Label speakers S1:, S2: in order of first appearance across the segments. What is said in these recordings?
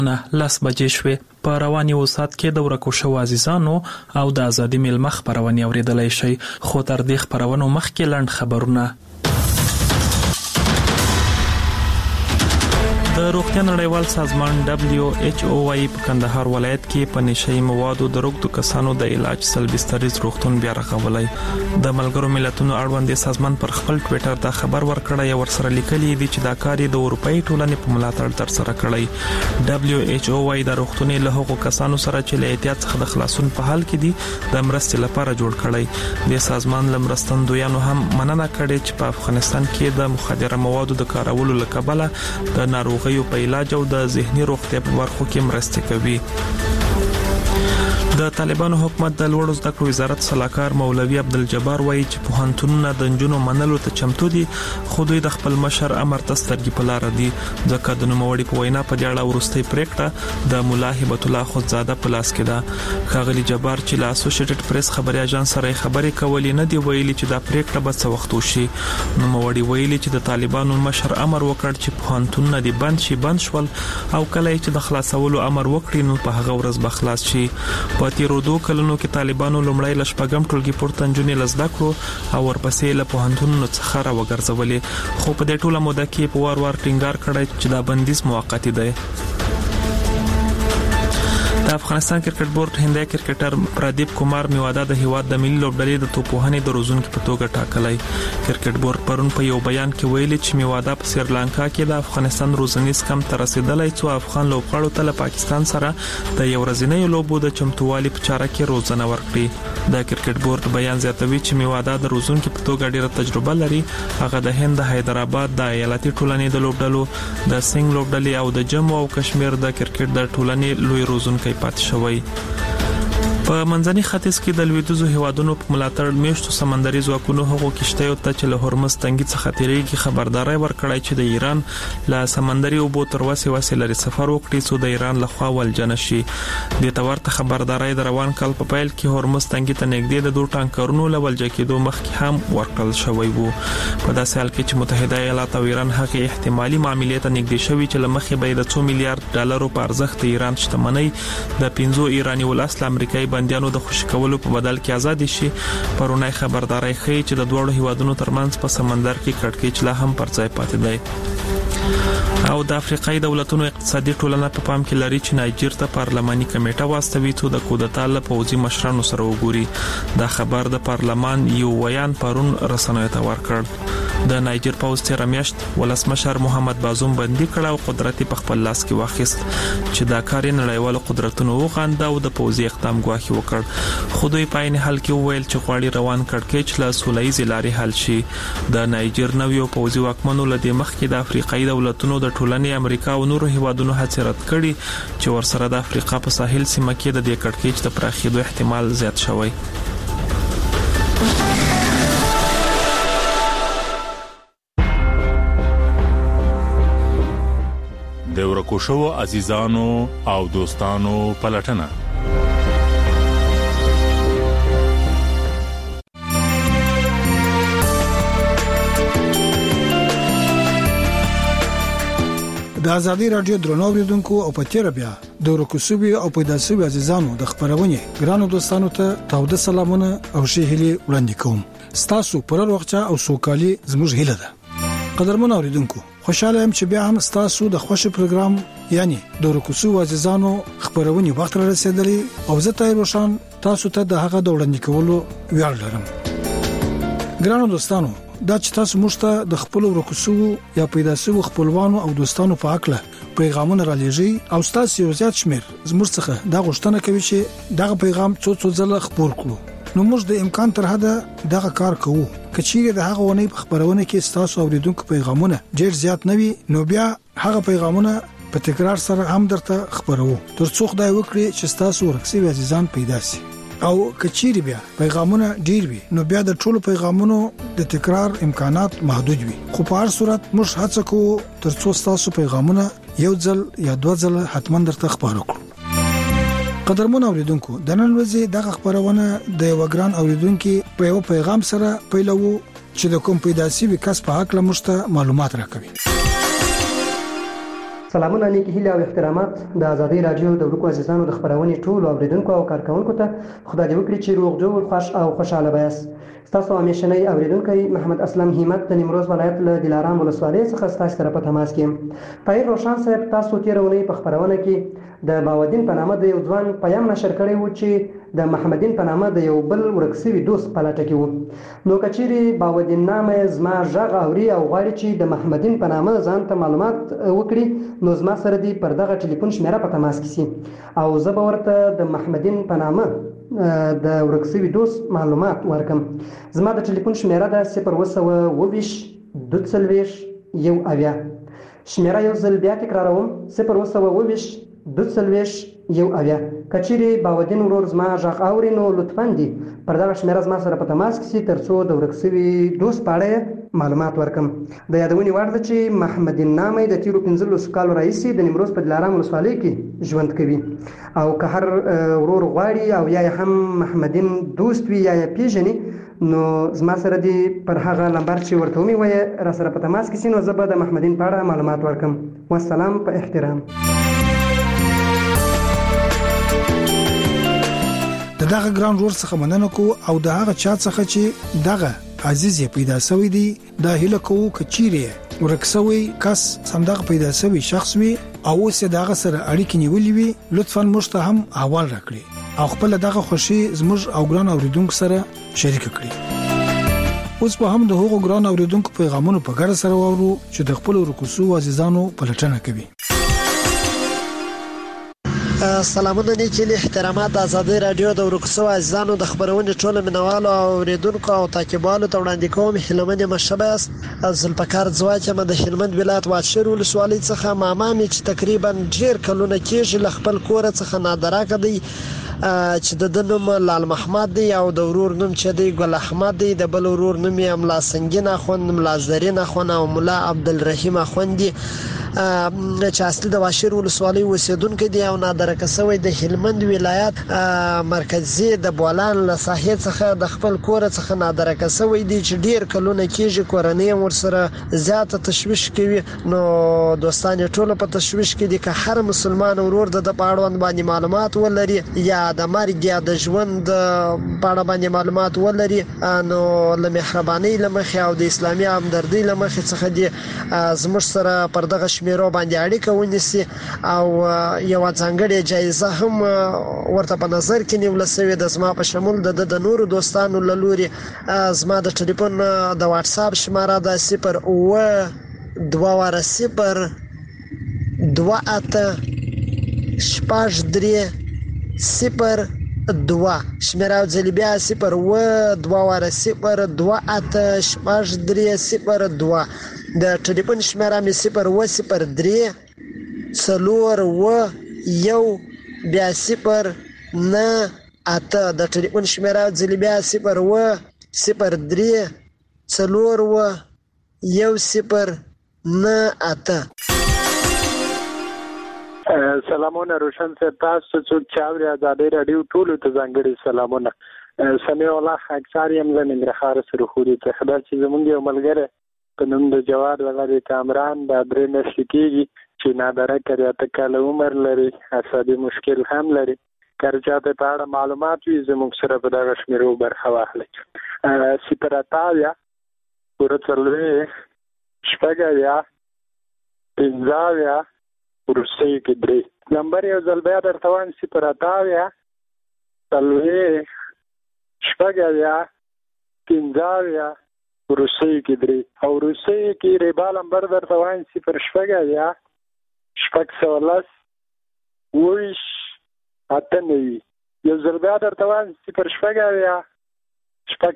S1: لاس بجې شوې. په رواني وسات کې د ورکو شو عزیزانو او د ازادي ملمخ خبرونه اوریدلای شي. خو تر دې خبرونو مخکې لنډ خبرونه. د روغتیا نړیوال سازمان WHO وايي په کندهار ولایت کې په نشئی موادو د روغتو کسانو د علاج سلبستریز روغتون بیا رغولای. د ملګرو ملتونو اړوند سازمان پر خپل ټوئیټر دا خبر ورکړی او ورسره لیکلی دی چې دا کار د اروپאי ټولنې په ملاتړ تر سره کړی. WHO وايي د روغتوني له هغو کسانو سره چې له احتیاط څخه د خلاصون په حال کې دي د مرستې لپاره جوړ کړی. د سازمان لمرستندویانو هم مننه کړې چې په افغانستان کې د مخدره موادو د کارولو لکبله د ناروغ په علاج او د ذهني روغتیا په برخو کې مرسته کوي. د طالبانو حکومت د لوړو زده کړو وزارت صلاحکار مولوي عبدالجبار وایي چې پوهنتونونه د نجونو منلو ته چمتو دي، خو دوی د خپل مشر امر ته سترګې په لار دي. ځکه د نوموړي په وینا په دې اړه ورستۍ پریکړه د مولا هبت الله خودزاده په لاس کې ده. ښاغلي جبار چې له اسوسییټډ پریس خبري اژانس سره خبرې کولې نه دی ویلي چې دا پریکړه به څه وخت وشي. نوموړي ویلي چې د طالبانو مشر امر وکړ چې پوهنتونونه دي بند شول او کله چې د خلاصولو امر وکړي نو په هغه ورځ به خلاص شي. په تیرو 2 کلونو کې طالبانو لومړی ل شپږم ټولګي پورته نجونې لزده کړو او ورپسې له پوهنتونونو څخه راوګرځولې، خو په دې ټوله موده کې په وار ټینګار کړی چې دا بندیز موقتی دی. د افغانستان کرکټ بورډ هندي کرکټر پردیپ کمار میواده د هیواد د ملي لوبډلې د توپوهنې د روزونکو په توګه ټاکلی. کرکټ بورډ پرون په یو بیان کې ویلي چې میواده په سریلانکا کې د افغانستان روزنیز کم تر رسیدلای څو افغان لوبغاړو ته له پاکستان سره د یو ورځنۍ لوبو د چمتووالي په چاره کې روزنه ورکړي. د کرکټ بورډ بیان زیاتوي چې میواده د روزونکو په توګه ډیره تجربه لري. هغه د هند حیدرآباد د ایالتي ټولنې د لوبډلو د سنگ لوبډلې او د جموں او کشمیر د کرکټ د ټولنې لوی روزونکي پاتې شوی. په منځني ختیځ کې د لویدیځو هیوادونو په ملاتړ میشتو سمندري ځواکونو هغو کشتیو ته چې له هرمز تنګي څخه تیریږي خبرداري ورکړای چې د ایران له سمندري اوبو تر وسه لري سفر وکړي څو د ایران لخوا ولجن شي. د تورته خبرداري د روان کال په پیل کې هرمز تنګي ته نږدې د 2 ټانکرونو لولجه کېدو مخکې هم ورکړل شوی وو. په داسې حال کې چې متحده ایالات او ایران هغه احتمالي معاملې ته نږدې شوی چې لمخې به د 2 میلیارډ ډالرو په ارزښت ایران شتمنۍ د 15 ایرانی ولس امریکایي بنديانو د خوشی کولو په بدل کې آزاد شي. پرونای خبرداري ښیي چې د دوه هیوادونو ترمنځ په سمندر کې کړکېچ لا هم پر ځای پاتې دی. او د افریقای دولتونو اقتصادي ټولنه په پام کې لري چې نایجیر ته پارلماني کمیټه واستوي څو د کودتا له پوځي مشرانو سره وګوري. دا خبر د پارلمان یو ویان پرون رسنیو ته ورکړ. د نایجیر پوځ تیر میاشت ولسمشر محمد بازوم بندي کړ او قدرت په خپل لاس کې واخیست چې دا کار نړیوال قدرتونو وغاندا او د پوځي اقدام غواخي وکړ. خو دوی په عین حال کې وویل چې غواړي روان کړکېچ له سوله‌ییز لارې حل شي. د نایجیر نویو پوځي واکمنو له مخکې د افریقایي دولتونو د ټولنې امریکا او نورو هیوادونو هڅې رد کړي چې ورسره د افریقا په ساحل سیمه کې د دې کړکېچ د پراخېدو احتمال زیات شوی.
S2: د ورکو شو عزیزانو او دوستانو پلټنه.
S3: د ازادي رادیو درنو اوریدونکو او پټیر بیا د ورکوسوبي او پیداسوبي عزیزانو د خبرونه ګرانو دوستانو ته تاوده سلامونه او شهيلي وړاندې کوم. ستاسو پر وروغچا او سوکالي زموږ هیله ده. قدرمن اوریدونکو خوشاله يم چې بیا هم ستاسو د خوشی پروګرام یعنی د ورکوسوبي عزیزانو خبرونه وخت را رسیدلی او زه ته روشن تاسو ته د هغه د وړاندې کولو ویاړ لرم. ګرانو دوستانو دا چې تاسو موږ د خپل ورکوسو یا پیدا شوی خپلوانو او دوستانو په اړه پیغامونه را لېږي او تاسو یو زیات شمیر زموږ څخه دا غوښتنه کوي چې دا پیغام څو ځله خبر کړو. نو موږ د امکان تر حده دغه کار کوو. کچېره د هغه ونی په خبرونه کې تاسو اوریدونکو پیغامونه ډېر زیات نوي نو بیا هغه پیغامونه په تکرار سره هم درته خبرو ترڅو خدای وکړي چې تاسو ورکسي عزیزان پیدا شي. او کچېری بیا پیغامونه ډیر وي نو بیا د ټولو پیغامونو د تکرار امکانات محدود وي. خو په هر صورت موږ هڅه کوو ترڅو تاسو پیغامونه یو ځل یا دوه ځله حتما درته خبرو کړو. قدرمن اوریدونکو د نن ورځې دغه خبرونه د یو ګران اوریدونکو په یو پیغام سره پیلو چې د کوم پیداسي وکاس په حق لمشته معلومات راکوي.
S4: سلامونه نیکی هیله او احترامات د ازادي رادیو د ورکو عزیزانو د خبرونې ټول اوریدونکو او کارکونکو ته خدای دې وکړي چې روغ جوړ خوش او خوشاله بایاست. تاسو همیشنی اوریدونکي محمد اسلم همت د نیمروز ولایت له دلارام ولسوالۍ څخه تاسو سره په تماس کې. طاهر روشن صاحب تاسو تیرونی په خبرونه کې د باودین په نامه د یو ځوان پیغام نشر کړی و چې د محمدین په نامه د یو بل ورکسوي دوست په لټه کې و. نو کچيري باودین نامه زما ژغ اوري او غواړي چې د محمدین په نامه ځان ته معلومات وکړي نو زما سره دی پر دغه ټلیفون شمیره په تماس کې سي او زه به ورته د محمدین په نامه د ورکسوي دوست معلومات ورکم. زما د ټلیفون شمیره ده 020 22 1 شمیره یو ځل بیا تکراروم 020 22 1 کچيري باودین ورور زما ژغ اوري نو لطفاً دي پر دغه شمیره زما سره په تماس کې سي ترڅو د ورکسوي دوست په اړه معلومات ورکم. د یادونې وړ ده چې محمدین نامه د تیرو 15 کالو راهیسې د نیمروز په دلارام ولسوالۍ کې ژوند کوي او که هر ورور غواړي او یا هم محمدین دوست وي یا پیژني نو زما سره دی پر هغه نمبر چې ورته ومي وای را سره په تماس کې سي نو زه به د محمدین په اړه معلومات ورکم. والسلام په احترام.
S3: دغه ګران رور څخه مننه کو او د هغه چا څخه چې دغه عزیز پیدا شوی دی د هله کو کچيري ورکسوي کس صندوق پیدا شوی شخص وي او اوس دغه سره اړیکې نیولې وي لطفاً موږ ته هم احوال راکړي او خپل دغه خوشي زموږ او ګران اوریدونکو سره شریک کړي. اوس په هم د هغو ګران اوریدونکو پیغامونو په ګډه سره وورو چې د خپل ورکوسو عزیزانو په لټنه کوي.
S5: سلامونه نیکی احترامات د ازادي رادیو د ورکسو عزیزانو د خبرونې ټول منوالو او اوریدونکو او تعقیبالو ته وړاندې کوم هلمند مشباس زلپکار ځواچم د هلمند ولایت واشر ولسوالۍ څخه مامامي چې تقریبا ډیر کلونه کېږي ل خپل کور څخه نادره کړي چې د نوم لال محمد دی او د ورور نوم چې دی ګل احمد دی د بل ورور نوم یې ملا سنگین اخوند ملا زرین اخوند او مولا عبدالرحیم اخوند دی چې اصلي د واشر ولسوالۍ اوسیدونکو دی او نادره کسوي د هلمند ولایت مرکزی د بولان له ساحې څخه د خپل کور څخه نادره کسوي دی چې ډیر کلونه کېږي کورنۍ ورسره زیاته تشویش کوي. نو دوستان ټول په تشویش کې دي که هر مسلمان ورور د پاړوند باندې معلومات ولري یا د مرګ یا د ژوند په اړه باندې معلومات ولري نو له مهرباني لمخې او د اسلامي همدردي لمخې څخه دي زموږ سره پر دغه شمیرو باندې اړیکه ونیسي او یو ځانګړې جایزه هم ورته په نظر کې نیول شوې د زما په شمول د نورو دوستانو له لوري. زما د ټلیفون د واتس اپ شماره د 02028 شمیره ځلبیا 02028 د ټلیفون شمیره می 003 څلور و یو بیا 0 نه اته د ټلیفون شمیره ځلبیا 003 څلور و یو 0 نه اته.
S6: سلامونه روشن صاحب تاسو څوک چاوري ازادي رادیو ټول ته ځانګړي سلامونه. سمع الله اکثر یم زمين رخار سره خوري ته خدای چې زمونږ یو ملګری په نوم د جواد ولري کامران د درې نسل کېږي چې نادره کړی ته کله عمر لري عصبي مشکل هم لري کارچاته په اړه معلومات وي زموږ سره په دغه شمیرو برخه واخلي. سپراتاویا ورڅلوي شپږاویا پنځاویا روسي کې درې نمبر یو ځل بیا درته وایم 0 تلوي شپږاویا پنځاویا روسي کې درې او روسي کې ریبا نمبر درته وایم 0 شپږاویا شپږ ویش اتنوي یو ځل بیا درته وایم 0 شپږاویا شپږ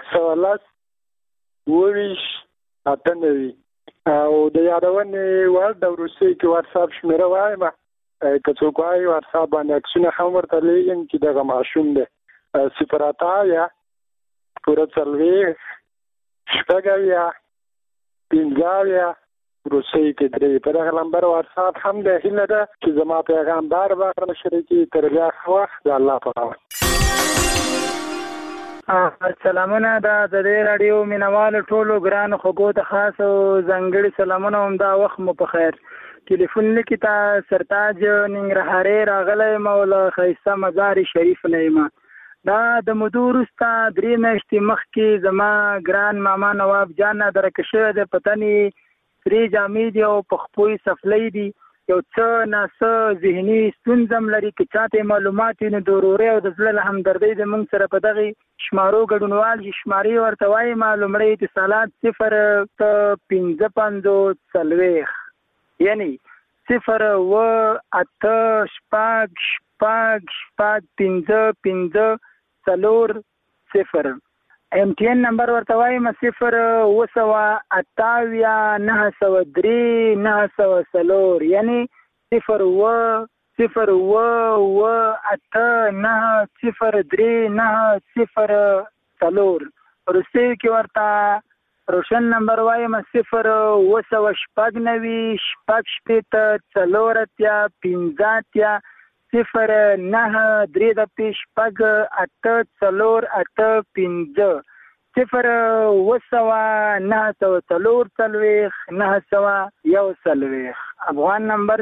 S6: ویش اتنوي او د یادونې وړ د روسي کې واتساپ شمیره وایم که څوک وایي واتساپ باندې عکسونه هم ورته لیږم چې دغه ماشوم دی 0 پوره څلوېښت شپږاویا پنځاویا روسي کې درې په دغه نمبر واتساپ هم دی. هیله ده چې زما پیغام بار بار شریکي تر بیا ښه وخت د الله په امان.
S7: سلامونه د ازادي رادیو مینوالو ټولو ګرانو خوږو ته خاص او ځانګړي سلامونه هم دا وخت مو په خیر. ټلیفون لیکي تا سرتاج ننګرهاري راغلی مولا خیسته مزار شریف نه یم. دا د مودو وروسته 3 میاشتې مخکې زما ګران ماما نواب جان درکه شوی دی، په تنې سرې جامې دي او په خپو یې څپلۍ دي. یو څه ناڅه ذهني ستونزه هم لري، که چاته معلومات وي نو د ورورۍ او د زړه له همدردۍ د موږ سره په دغې شمارو ګډونوال شي. شمارې ورته وایم لومړی اتصالات 0 یعنی 0 MTN نمبر ورته وایم 0 یعنی 0 روسي کې ورته روشن نمبر وایم 0 افغان نمبر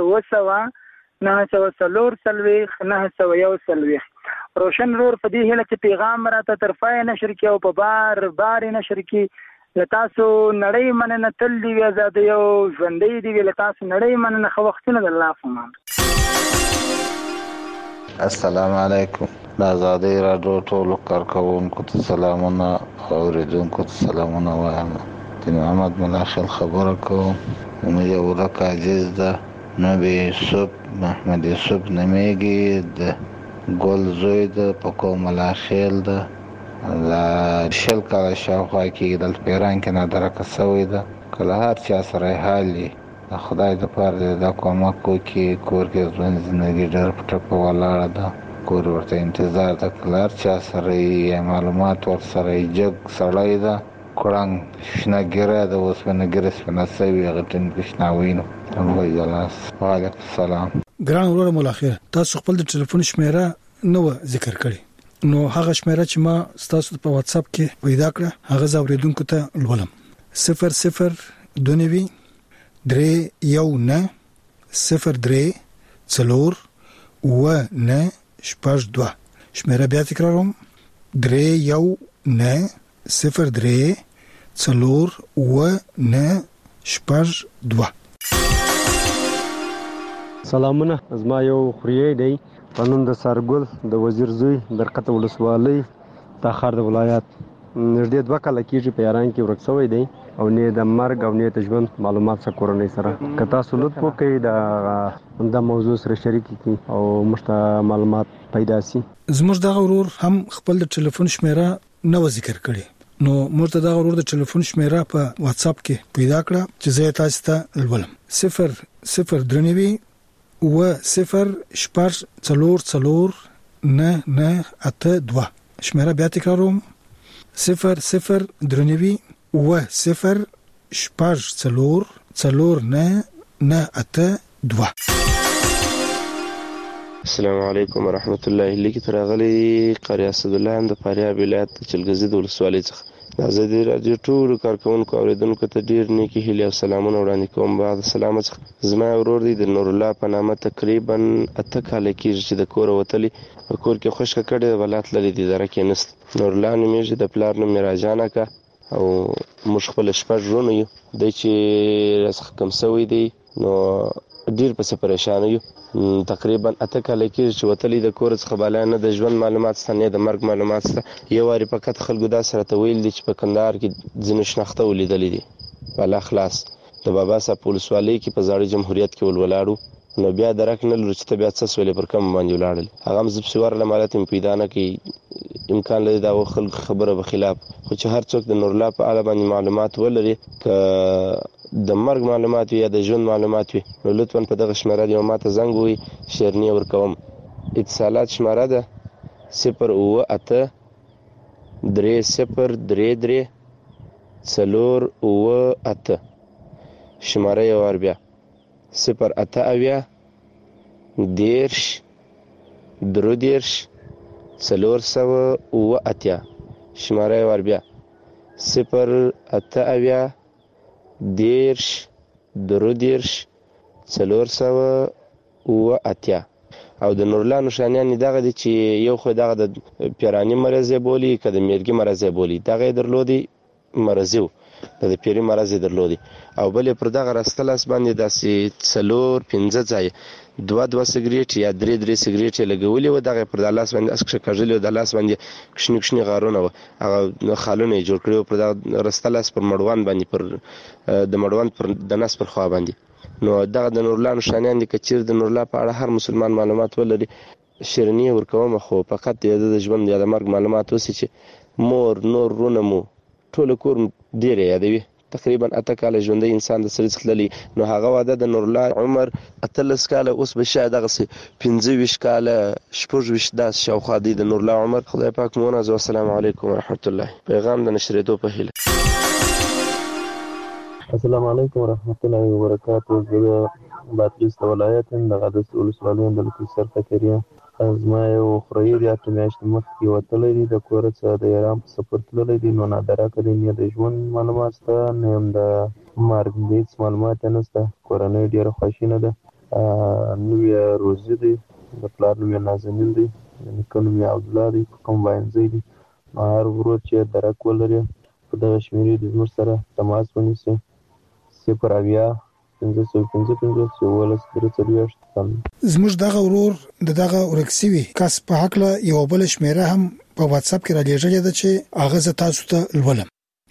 S7: 0 روشن رور په دې هله چې پیغام راته طرفای نشر کې او په بار نشر کې لتاسو نړۍ مننه تل دی آزاد یو ژوندۍ دی لتاسو نړۍ مننه خو وختونه د الله فمان.
S8: السلام علیکم. د آزادۍ راډیو ټولو کارکوونکو ته سلامونه او اوریدونکو ته سلامونه وایم. د محمد ملاخل خبره کوم. یو ورک عزیز ده نبی یوسف محمد یوسف نمیږي د ګل زوی ده په کوم ملاخل ده لا شل کاله شاوخوا کې دلته په ایران کې نادرکه سوی ده. کله هر چا سره حال وي د خدای دپاره دا کومک وکړي. کور کې ژوند زندګي ډېر په ټپه ولاړه ده. کور ورته انتظار ده. کله هر چا سره یې معلومات ورسره یې جګ سړی ده کړنګ شنه ګیره ده اوسپنه ګیره سپنه سوي هغه ټینګ شنه وینو. وعلیکم السلام.
S3: ګران ورور ملاخر تاسو خپل د ټلیفون شمیره نو ذکر کړی نو هغه شمیره چې ما تاسو په واتس اپ کې پیدا کړه هغه زاوریدونکو ته ولولم 0029 319 03 4 شمیره بیا تکراروم 319 03 4
S9: سلامونه. زما یو خوري دی قانون د سرګل د وزیر زوی برکت ولسوالۍ تاخر د ولایت نږدې 2 کال کېږي په ایران کې ورک شوی دی او نه د مرګ او نه د ژوند معلومات څخه کورنۍ سره که تاسو لطف وکړئ د موضوع سره شریک کړئ او مشته معلومات پیدا شي.
S3: زموږ د غرور هم خپل د ټلیفون شمیره نو ذکر کړي نو مرته د غرور د ټلیفون شمیره په واتس اپ کې پیدا کړه چې زه تاسو ته ولولم 0 و 0 شپږ 4 نه 8 شمیره بیا تکراروم 0 درنوي و 0 شپږ 4 نه 8
S10: السلام علیکم ورحمت الله. لیکي ترغلي قاری اسد الله د فاریاب ولایت چلګزي د ولسوالۍ څخه د آزادۍ راډیو ټول کارکونکو اوریدونکو ته ډیر نیکی هیله او سلامونه وړاندې کوم. بعد سلام زما ورور دی د نور الله په نامه تقریبا 8 کال کېږي چې د کور وتلی کور کې خوشک کړي ولات لري د درکې نست. نور الله نومېږي د پلار نوم میراجانه کا او مش خپل شپږ ورونه یو د چې رسخ کم سوی دی نو ډیر په پریشان یو. تقریبا 8 کال کېږي چې وتلی د کور څخه بالا نه د ژوند معلومات ستنه د مرګ معلومات ست یو واری فقط خلکو دا سره ته ویل دي چې په کندهار کې ځینې شناخته ولیدلې دي بالا خلاص د بابا صاحب پولیسوالۍ کې په زاړه جمهوریت کې ولولاړو نو بیا درک نه لري چې بیا څه سولې پر کم باندې ولاړل هغه مزب سوار لمالت پیدا نه کی امکان لري دا خلک خبره به خلاف خو چې هر څوک د نور الله په اړه باندې معلومات ولري ک د مرګ معلومات یا د ژوند معلومات وي نو لطفا په دغه شمیره دی ماته زنګ وي شیرنی ورکوم. اتصالات شمیره ده 0 شماره یو ور بیا 0 شماره یو ور بیا 0 0 480 او د نورلا نشانیان دغه دي چې یو خو دغه د پیرانی مرض بولی کده میرګي مرض بولی دغه درلودي مرزو د پیری مرض درلودي او بلې پر دغه رستلاس باندې داسې 4-5 ځای 2 سیګریټ یا 3 سیګریټ لګولي و دغه پر د لاس باندې اسکه کاژلې د لاس باندې کښنی غارونه و هغه خالونه جوړ کړو پر دغه رستلاس پر مړوان باندې پر د مړوان پر د نس پر خوا باندې نو دغه د نورلا نشانیان دي کچیر د نورلا په اړه هر مسلمان معلومات ولري شیرنی ورکوم خو فقط د ژوند یا د مرګ معلومات وسی چې مور نور رونمو ټول کور ډیر یادوي تقریبا 8 کال ژوندۍ انسان د سره څخللی نو هغه واده د نورلا عمر 13 کال اوس به شاید دغه 15 کال 16 داس شاوخوا دی د نورلا عمر خدای پاک مونږ السلام علیکم ورحمت الله پیغام د نشریدو په هیله
S11: السلام علیکم ورحمت الله وبرکاته زه باتریس ولایت د غدس ولسوالۍ د لکسر فکریا زما یو خوري د اټمیاشت مخکې وتلې دي د کورڅ د ایران په سفر تللې دي نو نادره کړي نه د ژوند معلومات ته نه د مارګ دیس معلومات نه ست کورنۍ ډیره خوشینه ده نو یې روزي دي د پلان نو نازنین دي نکونو یې عبدالله دي کوم باندې دي هر ورور چې درک ولري په دغه شمیرې د زموږ سره تماس ونیسي 0
S3: زموږ دغه ورور دغه ورکسوي کس په حق له یو بل شمیره هم په واتس اپ کې را لېږلې ده چې هغه ز تاسو ته لولم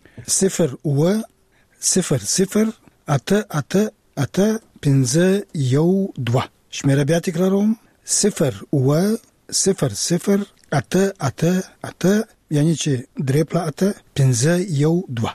S3: 080888512 شمیره بیا تکراروم 08088 یعنی چې 3.8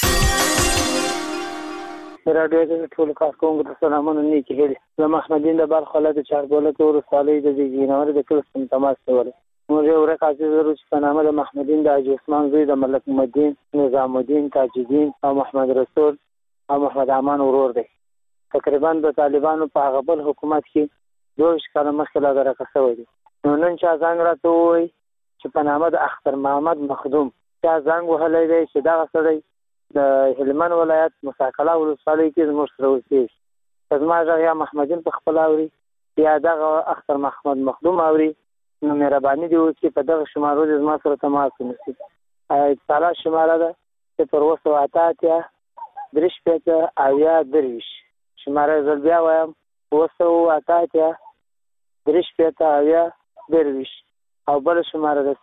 S7: راډیو د ټول کارکونکو ته سلامونه نیکی هیله زه محمدین د بلخ ولایت چاربولت ورسالۍ د جینور د کلستم تماس کوله موږ یو ورکاځي ضروري چې په نامه د محمدین د حاجی عثمان زوی د ملک مدین نظام الدین تاج الدین او محمد رسول او محمد امان ورور دی تقریبا د طالبانو په هغه بل حکومت کې 2 کال مخکې لا درکه شوی دی نو نن چا څنګه راته وای چې په نامه د اختر محمد مخدوم چا څنګه وهلې دی چې دا سړی د هلمند ولایت مساکله ولسوالۍ کې زموږ سره اوسېږي زما یا محمدین په خپل اوري یا دغه اختر محمد مخدوم اوري نو مهرباني دی چې په دغه شمارو د زما سره تماس ونیسي اتصال شماره ده 080 3 شماره زل بیا وایم 080 3 او بل شماره ده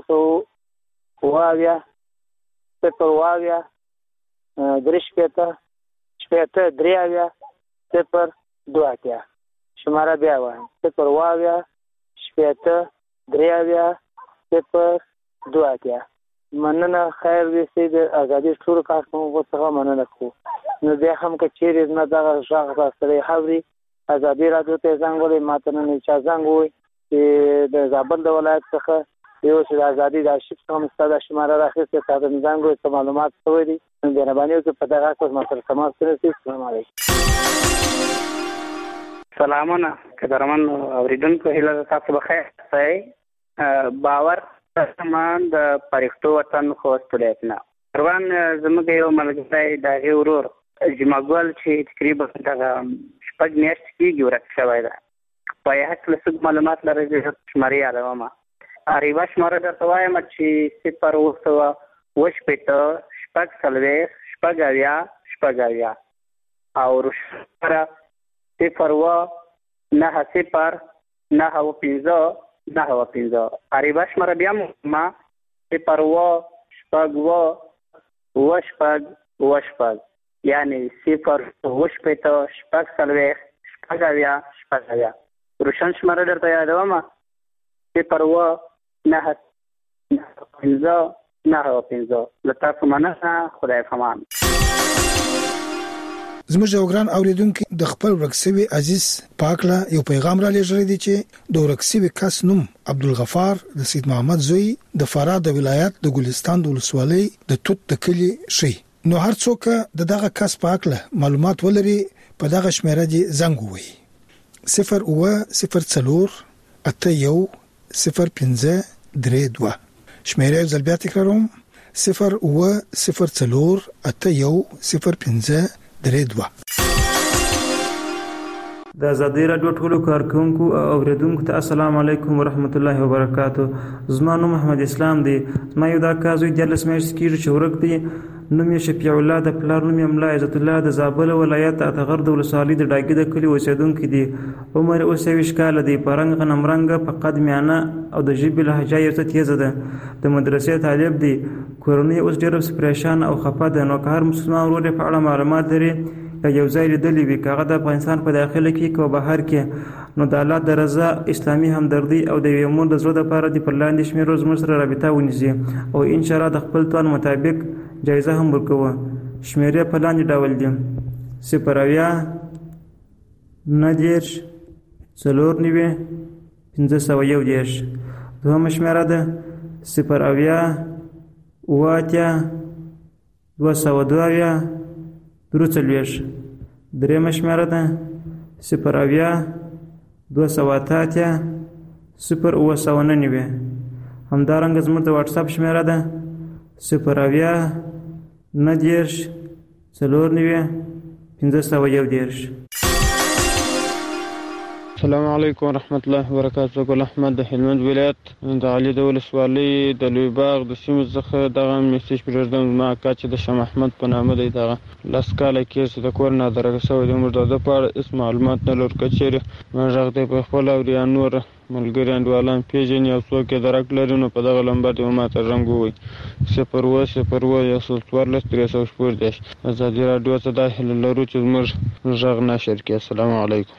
S7: 080 3 شماره بیا وایم 080 مننه خیر دې سي د ازادي ټول کارکونکو څخه مننه کوم نو بیا هم که چیرې نه دغه ژغ سره حاضرې ازادي راډیو ته زنګ ولې ماته نه چا زنګ وي چې د زابل د ولایت څخه یو چې د ازادي د ارشیف څخه مستند شماره راخیسته تاسو زنګ وي معلومات شوي دي نو د مهرباني وکړئ په دغه اساس ما سره تماس ونیسئ السلام علیکم
S12: سلامونه قدرمن اوریدونکو هیله تاسو بخیر اوسئ باور سامان د پرښتو وطن خوست ولایتنا روان زموږ یو ملګری د ورور جمعګل چې تقریبا دغه شپږ میاشتې کېږي ورک شوی ده په یې هکله څه معلومات لرئ شمارې یادومه اریبا شماره درته وایم چې 0 او روشماره 0 اریبا شماره بیا ما 0 یعنی 0 روشن شماره درته یادومه 0 لطفا مننه خدای فمان
S3: زموږ یو ګران اوریدونکو د خپل ورکسوي عزیز پاکلا یو پیغام را لېږلی دی چې د ورکسوي کس نوم عبدالغفار د سید محمد زوی د فراه د ولایت د ګلستان د ولسوالۍ د توت د کلی شي نو هر څوک دغه کس پاکلا معلومات ولري په دغه شمیره دی زنګ ووي 080 شمیره زل بیا تکراروم 080
S10: د
S13: د آزادۍ راډیو ټولو کارکونکو او اوریدونکو ته السلام علیکم ورحمت الله وبرکاتو. زما نوم محمد اسلام دی. زما یو دا کار زوی 14 میاشتې کېږي چې ورک دی. نوم یې شفیع الله، د پلار نوم یې ملا عزت الله، د زابل ولایت اتغر د ولسوالۍ د ډاګي د کلي اوسېدونکی دی. عمر اوس 23 کاله دی. په رنګ غنم رنګه، په قد میانه او د ژبې لهجه یې څه تیزه ده. د مدرسې طالب دی. کورنۍ اوس ډېره پریشانه او خفه ده. نو که هر مسلمان ورور یې په اړه معلومات لري یا یو ځای لیدلی وي، که هغه د افغانستان په داخله کې که بهر کې، نو د الله د رضا، اسلامي همدردي او د یوې مور د زړه دپاره دې پر لاندې شمېرو زموږ سره رابطه ونیسي او انشاءالله د خپل توان مطابق جایزه هم ورکوه. شمېرې په لاندې ډول دي: 0 90 4 510. دوهمه شمېره ده 0 8 202 43. درېمه شمېره ده 0 208 0 همدارنګه زموږ د واټساپ شمېره ده 0 90 4 510.
S14: السلام علیکم ورحمت الله وبرکاتہ. ګل احمد د هلمند ولایت د علي د ولسوالۍ د لوی باغ د سیمې څخه دغه میسج پرېږدم. زما اکا چې د شاه محمد په نامه دی، دغه 10 کاله کېږي چې د کور نه درګه شوی دی. موږ د ده په اړه هېڅ معلومات نه لرو. که چېرې ما غږ دی په خپله اوري یا نور ملګري انډیوالان پېژني او څوک یې درک لري، نو په دغه لمبر دې ما ته رنګ ووایي 0 0 114 314. ازادي راډیو ته دا هیله لرو چې زموږ غږ نشر کړي. السلام علیکم.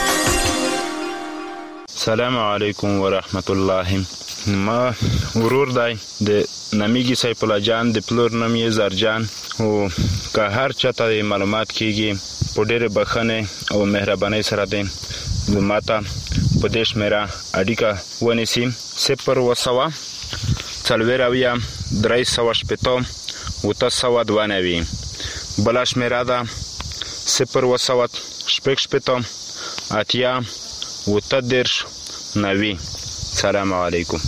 S15: السلام علیکم ورحمت الله. ما ورور دی د نامیږي سیف الله جان، د پلور نوم یې زرجان. او که هر چاته معلومات کېږي په ډېرې بښنې او مهربانۍ سره دی ما ته په دې شمېره اړیکه ونیسي 0 4 380 892. بله شمېره ده 0 8 90. سلام علیکم.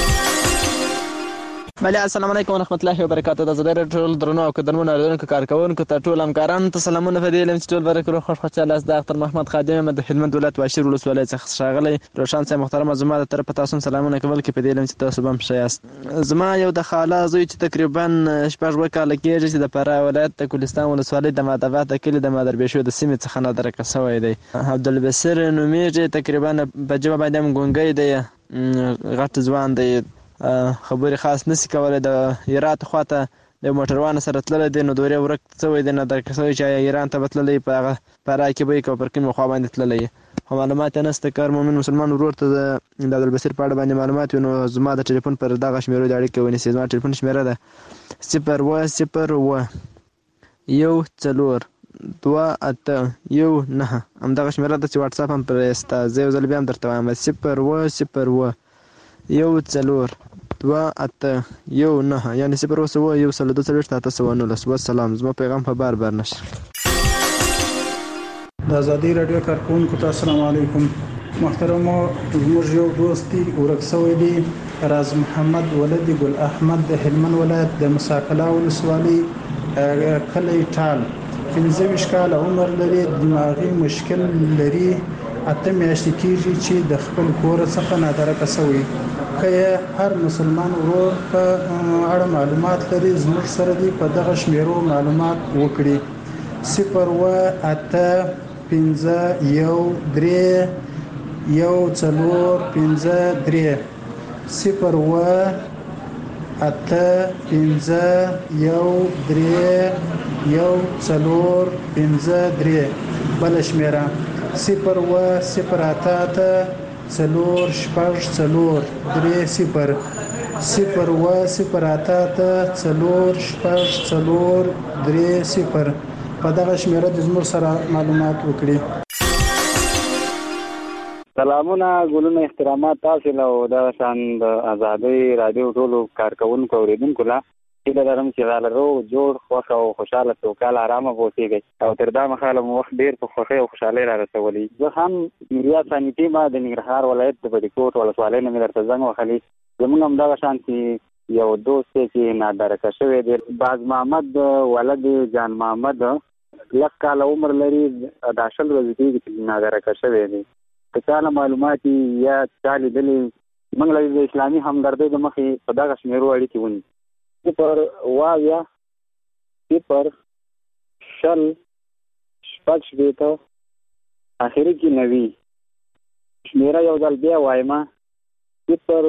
S16: بله السلام علیکم ورحمت الله وبرکاتہ. د زړه ټول درنو او قدرمنو اوریدونکو کارکوونکو ته ټول همکارانو ته سلامونه. په دې علم چې ټول برکرو خوشاله است. د اختر محمد خادم د هلمند ولایت واشیر ولسوالۍ څخه ښاغلی روشن صاحب محترم، زما د طرفه تاسو سلامونه کول کې په دې علم چې تاسو هم ښه یاست. زما یو د خاله زوی چې تقریبا 6 کاله کېږي چې د فراه ولایت د کوهستان ولسوالۍ د مادبات د کلي د مادربېشو د سیمې څخه نه درکه شوی دی. عبدالبصیر نومیږي، تقریبا په ژبه باندې هم ګونګی دی، غټ ځوان دی، خبرې خاص نسی کولی. د هرات خواته د موټروان سره تللی دی، نو دورې ورک شوی دی، نه درک شوی چې ایران ته به تللی، په هغه فراه کې به یې که پر کومې خوا باندې تللی خو معلومات یې نشته. که هر مومن مسلمان ورور ته د عبدالبصیر په اړه باندې معلومات وي، نو زما د ټلیفون پر دغه شمېرو د اړیکې ونیسي. زما ټلیفون شمېره ده 0 0 1 4 2 8 1 9. همدغه شمېره ده چې واټساپ هم پرې سته. زه یو ځل بیا هم درته وایم 0 0 1 4 2 8 1 9، یعنې 0 1 1 2 8 والسلام. زما پیغام په بار بار نشر.
S3: د آزادۍ راډیو کارکوونکو ته السلام علیکم. محترمو، زموږ یو دوست دی ورک شوی دی، راز محمد ولد ګل احمد د هلمند ولایت د مساکلا ولسوالۍ کلی ټال. 15 کاله عمر لري، دماغي مشکل لري، 8 میاشتې کېږي چې د خپل کور څخه نادرکه شوی. که هر مسلمان ورور په اړه معلومات لري، زموږ سره دی په دغه شمیرو معلومات وکړي. 0 8 5 1 3 1 4 5 3 0 8 5 1 3 1 4 5 3. بل شمیره 0 0 8 4 6 4 3 0 0 0 8 4 6 4 3 0. په دغه شمیره د زموږ سره معلومات وکړي.
S17: سلامونه، ګلونه، احترامات تاسو له دغه شان د آزادۍ راډیو ټولو کارکوونکو اوریدونکو له هیله لرم چې غالرو جوړ خوښ او خوشحاله سوکاله ارامه اوسېږئ او تر دا مهاله مو وخت ډېر په خوښۍ او خوشحالۍ را رسولی. زه هم نوریا ثاني ما د ننګرهار ولایت د بډیکوټ ولسوالۍ نه مې درته زنګ وهلی. زموږ هم دغه شان چې یو دوست دی چې نادرکه شوی دی، باز محمد ولد جان محمد لږ کاله عمر لري دا شل ورځې کېږي چې نادرکه شوی دی که چا نه معلومات یا چا لیدلي موږ له د اسلامي همدردۍ د مخې په دغه شمېرو اړیکې ونیسو 0 شل شپږ شپېته اخري کې 90 شمېره یو ځل بیا وایم 0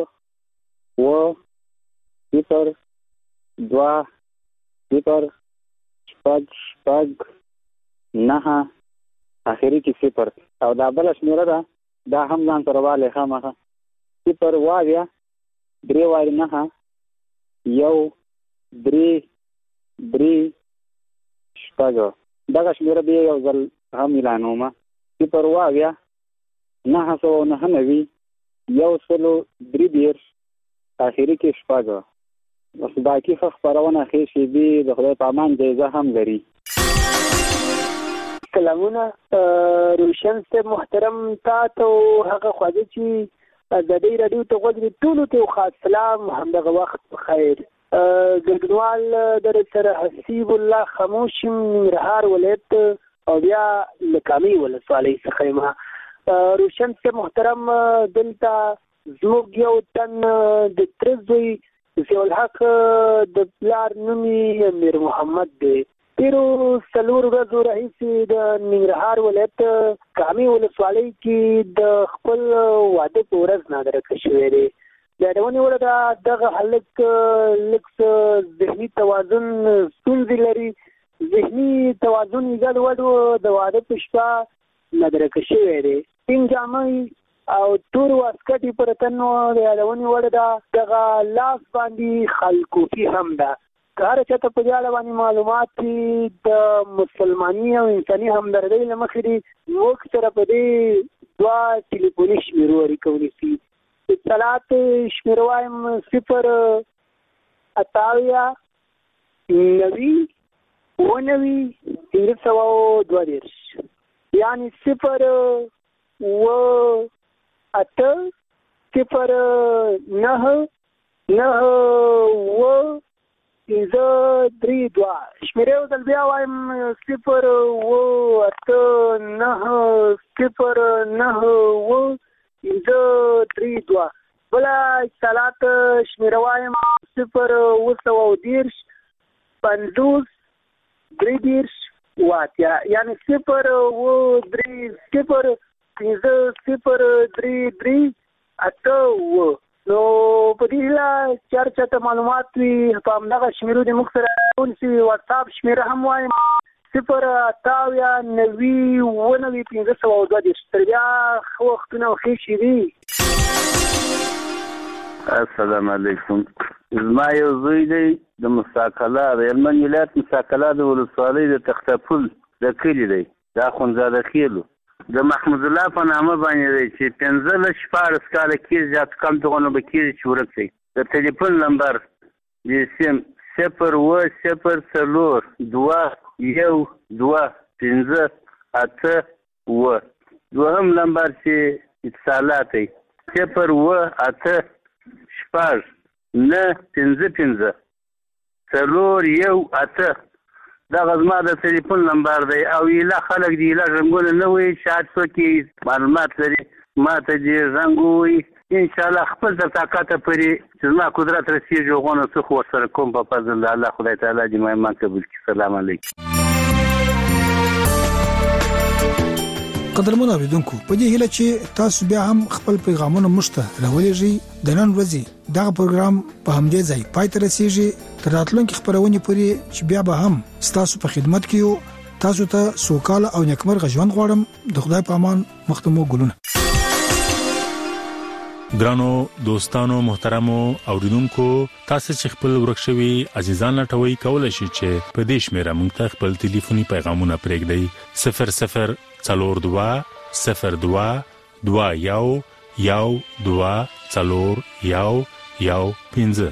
S17: 2 0 شپږ 9 اخري کې 0 او دا بل شمېره ده دا هم ځان سره والی خامخا 0 واویا 3 واري 9 1 3 شپږ دغه شمېره بیا یو ځل هم اعلانوم 0 واویا 999 130 اخري کې شپږ بس باقي خبرونه خې شي به د خدای په امان جایزه هم لري.
S18: سلامونه روشن سے محترم تا ته هغه خواږه چې د دې رادیو ته غوږی ټولو ته خاص سلام همدغه وخت بخیر. ګډونوال در سره حسیب الله خاموش ننګرهار ولایت او بیا لکامي ولسوالۍ څخه ما روشن سے محترم دلته زموږ یو تن د ترزوی زیولحق د پلار نومي امیر محمد دی. تیرو څلور ورځو راهیسې د ننګرهار ولایت کامي ولسوالۍ کې د خپل واده په ورځ نادرکه شوی دی. د یادونې وړ ده دغه هلک لږ ذهني توازن ستونزې لري. ذهني توازن یې ګډوډ و. د واده په شپه نادرکه شوی دی. سپین جامې او تور واسکټ پر تن و. د یادونې وړ ده دغه لاس باندې خلکوفي هم ده. هر چاته په دې اړه باندې معلومات د مسلمانۍ او انساني همدردۍ له مخې دي موږ سره په دې دوه ټلیفوني شمېرو اړیکه ونیسي. اطلاعات شمېره وایم 0 88 90 19 یعنی 0 8 0 9 9 3 شمېره یو ځل بیا وایم 0 8 9 0 9 3 بله اتصالات شمېره وایم 0 910 50 3 یعنی 0 3 0 8 نو په دې هیله چرچا ته معلومات وي په همدغه شمېرو د موږ سره ونیسي. واتساپ شمېره هم وایم 0 88 90 19 تر بیا ښه وختونه او ښې شېبې.
S19: السلام علیکم. زما یو زوی دی د مستقله د هلمند ولایت مستقله د ولسوالۍ د تختپل د کلي دی د اخندزاده خیلو د محمود الله په نامه باندې دی چې 15 کاله کېږي زیات کم دغه به کېږي چې ورک دی. د ټلیفون نمبر د سیم 0 0 4 2 1 2 5 8 دوهم نمبر چې اتصالات دی 0 8 شپږ 9 5 5 4 1 8 دغه زما د ټلیفون نمبر دی. او ایله خلک دی ایله رنګونه نه وي شاید څوک معلومات لري ما ته دې رنګ ووایي انشاءالله خپل تر طاقته پورې چې زما قدرت رسېږي هغونه څه خو ورسره کوم په فضل د الله خدای تعالی دې ما ایمان قبول کړي. سلام علیکم.
S3: قدرمن اوریدونکو په دې هیله چې تاسو بیا هم خپل پیغامونه مشته راولېږئ. د نن ورځې دغه پروګرام په همدې ځای پای ته رسیږي. تر راتلونکي خبرونه پورې چې بیا به هم تاسو په خدمت کې یو. تاسو ته سوکاله او نیکمرغه ژوند غواړم. د خدای په امان مختمو ګلونه.
S2: ګرانو دوستانو محترمو اوریدونکو تاسو چې خپل ورکشوي عزیزان لټوي کولای شئ چې په دې شمیره موږ ته خپل ټلیفوني پیغامونه پرېږدئ 00 42 02 21 12 4 15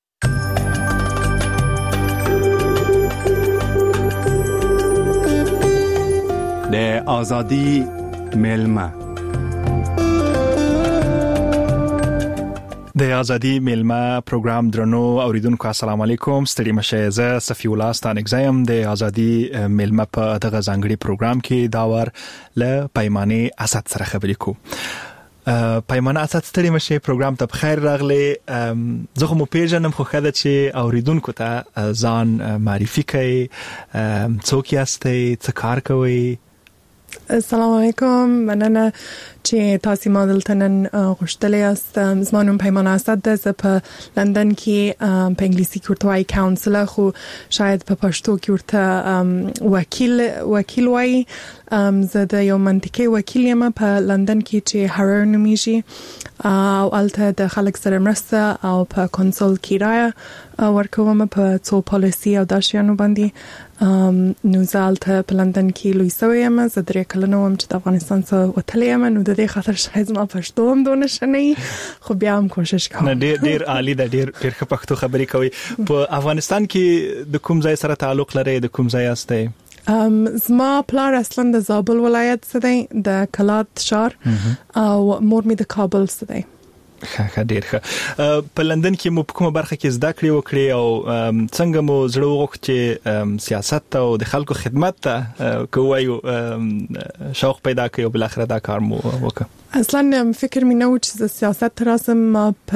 S20: د ازادي ملما. د
S21: د ازادي میلمه پروګرام درنو اوریدونکو السلام علیکم ستړي مشه زه صفی الله ستانګزم د ازادي میلمه په دغه ځانګړي پروګرام کې داور ل پیمانه اسد سره خبرې کو پیمانه اسد ستړي مشه پروګرام ته بخیر راغلی زه مو پیژنم خو خاله چې اوریدونکو ته ځان معرفي کوي څوک یاستئ څه کار کوئ
S22: السلام علیکم مننه چې تاسو ما دلته نن غوښتلی یاست زما نوم پیمانه اسد ده زه په لندن کې په انګلیسي کې ورته وایي کاونسلر خو شاید په پښتو کې ورته وکیل وایي زه د یو منطقې وکیل یم په لندن کې چې هارو نومیږي او الته د خلک سره مرسته او په کنسول کرایه ورکوم په څو پالیسي او داشیانو باندې نو زه الته په لندن کې لوی سوی یم زه 3 کلونه وم چې د افغانستان څخه وتلی یم نو د دې خاطر شاید ما پښتو هم دونه شنه خو بیا هم کوشش کوم
S21: ډیر عالی ده ډیر ښه پښتو خبرې کوي په افغانستان کې د کوم ځای سره تعلق لري د کوم ځای یاستئ
S22: زما پلار اصلا د زابل ولایت څخه دی د کلات شهر او مور می د کابل څخه دی
S21: ښه ډیر ښه په لندن کې مو په کومه برخه کې زده کړې وکړې او څنګه مو زړه وغوښت چې سیاست او د خلکو خدمت ته کوی شوق پیدا کړ او بل اخر دا کار مو وکړ
S22: اصلا فکر مې نه و چې سیاست راسم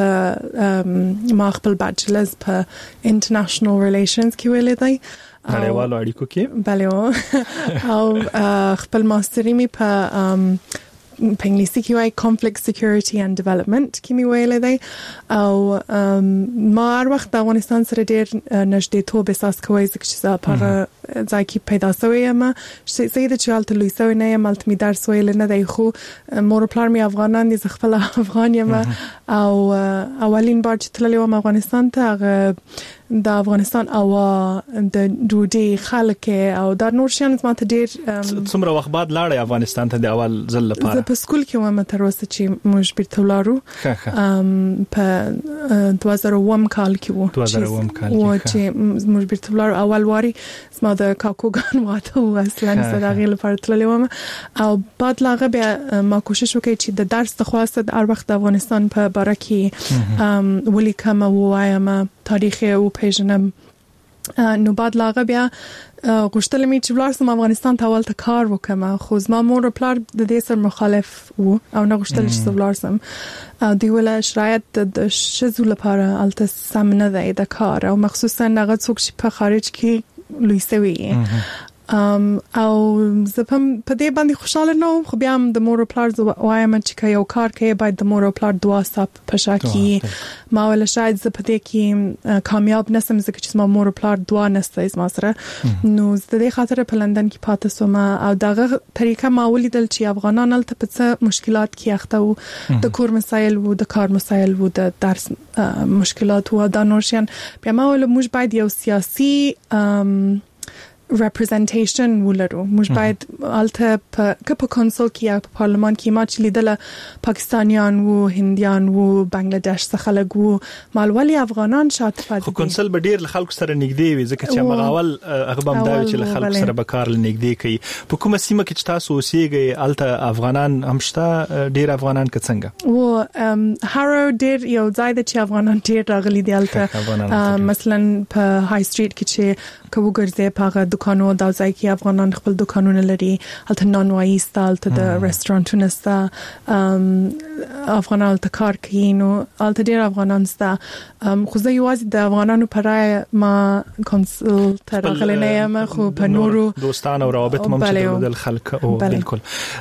S22: ما خپل بچلرز په انټرنیشنل ریلیشنز کې ویلې دی
S21: نړیوالو اړیکو کې
S22: بله او خپل ماستری می په انګلیسي کې وایي conflict security and development کې مې ویلې دی او ما هر وخت د افغانستان سره ډېر نږدې توب احساس کوي ځکه چې زه په ځای کې پیدا شوی یم زه د چالت لوی سوی نه یم الته مې درس ویل نه دی خو مور پلار مې افغانان دي زه خپل افغان یم او اولین بار چې تللی وم افغانستان ته هغه د افغانستان او د ډوډۍ خلک او د نور شیان ماته ډېر
S21: څومره وخت بعد لاړې افغانستان ته د اول ځل لپاره
S22: زه په سکول کې وم تر اوسه چې موږ بیرته ولاړو په 2001 کال کې وو چې موږ بیرته ولاړو اول واري زما د کاکوګان واته و اصلا صداقي لپاره تللی وم او بعد لاغه بیا ما کوشش وکړ چې د درس د خواسته د هر وخت د افغانستان په باره کې ولیکم او وایم تاریخ او پیژنم نو بعد لاغه بیا غوښتل مې چې ولارسم افغانستان ته ولته کار وکم خو زما مور او پلار د دې سره مخالف وو او نه غوښتل چې ولارسم دی ولا شرایط د شذو لپاره الته سم نه دی د کار او مخصوصا هغه څوک چې په خارج کې لوی سوي او زه په دې باندې خوشاله نه وم خو بیا هم د مور او پلار وایم چې یو کار کوي باید د مور او پلار دعا ستاسو په شاکي ما ولا شاید زه په دې کې کامیاب نسم ځکه چې ما مور او پلار دعا نسته زما سره نو د دې خاطر په لندن کې پاتې سوم او دغه طریقه ما ولیدل چې افغانان الته په څه مشکلات کې اخته وو د کور مسایل وو د کار مسایل وو د درس مشکلات وو د نورشن بیا ما ول موږ باید یو سیاسي representation ولرو موږ باید الته په کنسول کې یا په پارلمان کې ما چې لیدله پاکستانیان وو هندیان وو بنگلاديش څخه خلک وو مالوالي افغانان شاته پاتې
S21: خو کنسول به ډیر خلکو سره نږدې وي ځکه چې مغاول هغه بم دا چې له خلکو سره به کار نږدې کوي په کومه سیمه کې چې تاسو اوسېږئ الته افغانان همشته ډیر افغانان که څنګه
S22: و هارو ډیر یو ځای د چې افغانان ډیر راغلي دي الته مثلا په های سټریټ کې چې کوو ګرځي په دکانو دا ځای کې افغانان خپل دکانونه لري الته نان وایي ستالته د رستورانټونو ستا افغانان ته کار کوي نو الته ډیر افغانان ستا خو زه یوازې د افغانانو پر ما کنسل ته راغلی نه یم خو په نورو
S21: دوستانه او روابط ممکن د خلک او بالکل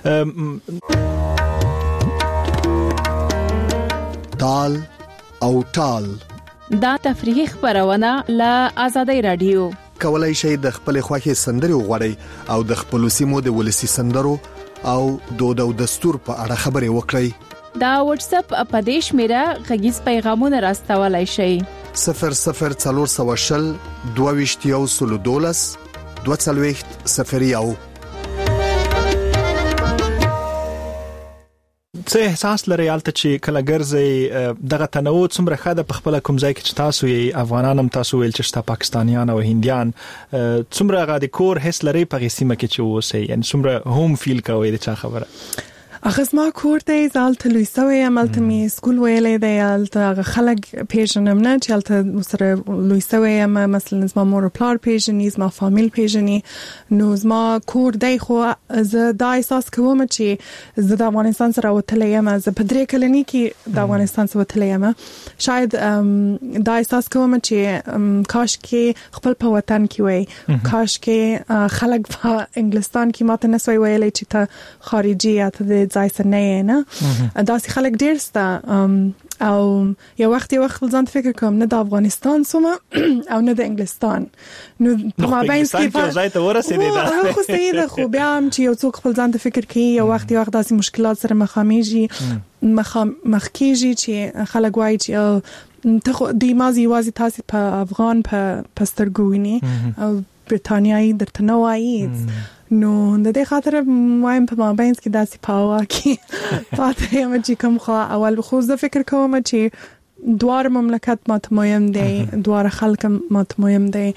S23: تال او ټال
S24: دا تفریحي خبرونه له آزادۍ رادیو
S23: کولای شئ د خپل خوښي سندري وغوړئ او د خپل سیمو د ولسی سندرو او دود او دستور په اړه خبري وکړئ
S24: دا واتس اپ اپدیش میرا غږیز پیغامونه راستولای شئ
S23: 0040 22 22
S21: څه احساس لري الته چې کله ګرځي دغه تنوع څومره خاله په خپل کوم ځای کې چې تاسو یې افغانان هم تاسو ویل چې تاسو پاکستانیان او هندیان څومره غاډي کور هیڅ لري په سیمه کې چې اوسئ یعنی څومره هوم فیل کوي د چا خبره
S22: اخس ما کور دی زالت لویسوي عملت می سکول ویلې دی الته خلک پیژنم نه چې الته سره لویسوي مثلا زما مور پلار پیژني زما فامیل پیژني نو زما کور دی خو زه دا احساس کوم چې زه د افغانستان سره وتلې یم زه په 3 کلنی کې د افغانستان سره وتلې یم شاید دا احساس کوم چې کاش کې خپل په وطن کې وای کاش کې خلک په انګلستان کې ماته نسوي ویلې چې ته خارجي یا ته ځای سره نه داسې خلک ډېر سته او یو وخت ځان فکر کوم نه د افغانستان سوم او نه د انګلستان نو په مابین کې
S21: ځای ته ورسېدې دا
S22: خو سیده خو بیا هم چې یو څوک خپل ځان ته فکر کوي یو وخت داسې مشکلات سره مخ کېږي چې خلک وایي چې ته خو د مازی وازي تاسو په افغان په سترګوینی او برتانیایی درته نه وایي نو د دې خاطر وایم په مابین کې داسې پاوا کې پاتې یم چې کوم خو اول خو زه فکر کوم چې دوار مملکت ماته مهم دی دوار خلک ماته مهم دی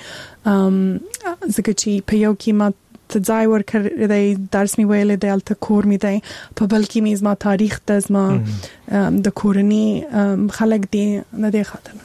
S22: ځکه چې په یو کې ماته ځای ورکړی دی درس مې ویلی دی هلته کور مې دی په بل کې مې زما تاریخ ده زما د کورني خلک دی د دې خاطر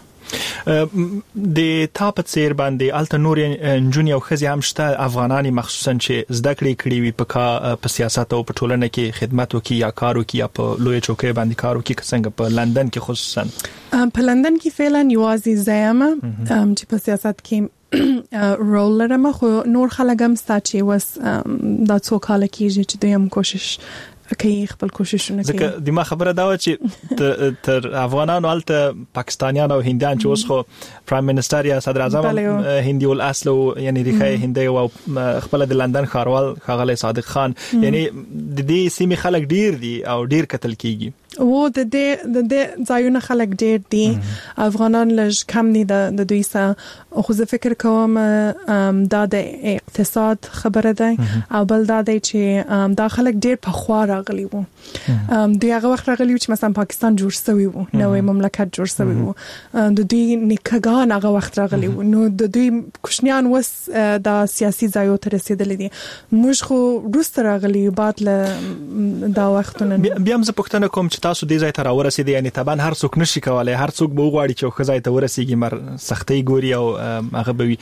S21: د تاپ څیر باندې الته نور نجونې او ښځې هم شته افغانانی مخصوصا چې زده کړې کړې وي په سیاست او په ټولنه کې خدمت وکړي یا کار وکړي یا په لوی چوکۍ باندې کار وکړي څنګه په لندن کې خصوصا
S22: په لندن کې فعلا یوازې زیامه چې په سیاست کې رول لرم خو نور خلک هم ستا چې وس دا څو کاله کېږي چې دوی هم کوشش کوي خپل کوششونه کوي
S21: ځکه د ما خبره دا و چې تر افغانانو الته پاکستانیان او هندیان چې اوس خو پرایم منسٹر یا صدر اعظم هندي الاصل او یعنی ریخه هندي او خپل د لندن ښاروال ښاغلی صادق خان یعنی د دې سیمې خلک ډیر دي او ډیر قتل کیږي
S22: و د دې ځایونه خلک ډیر دي افغانان لږ کم دي د دوی سره خو زه فکر کوم دا د اقتصاد خبره ده او بل دا دی چې دا خلک ډیر په خوا راغلي وو دوی هغه وخت راغلي چې مثلا پاکستان جوړ شوی وو نوې مملکت جوړ شوی وو د دوی نیکګان هغه وخت راغلي وو نو د دوی کوشنیان وس د سیاسي ځایو ته رسیدلې دي موږ خو روسته راغلي بعد له دا وختونه
S21: بیا هم زه پوښتنه کوم چې تاسو دې ځای ته راورسېدئ یعنی طبعا هر څوک نشي کولای هر څوک به وغواړي چې ښه ځای ته ورسېږي مر سختۍ ګوري او هغه به وي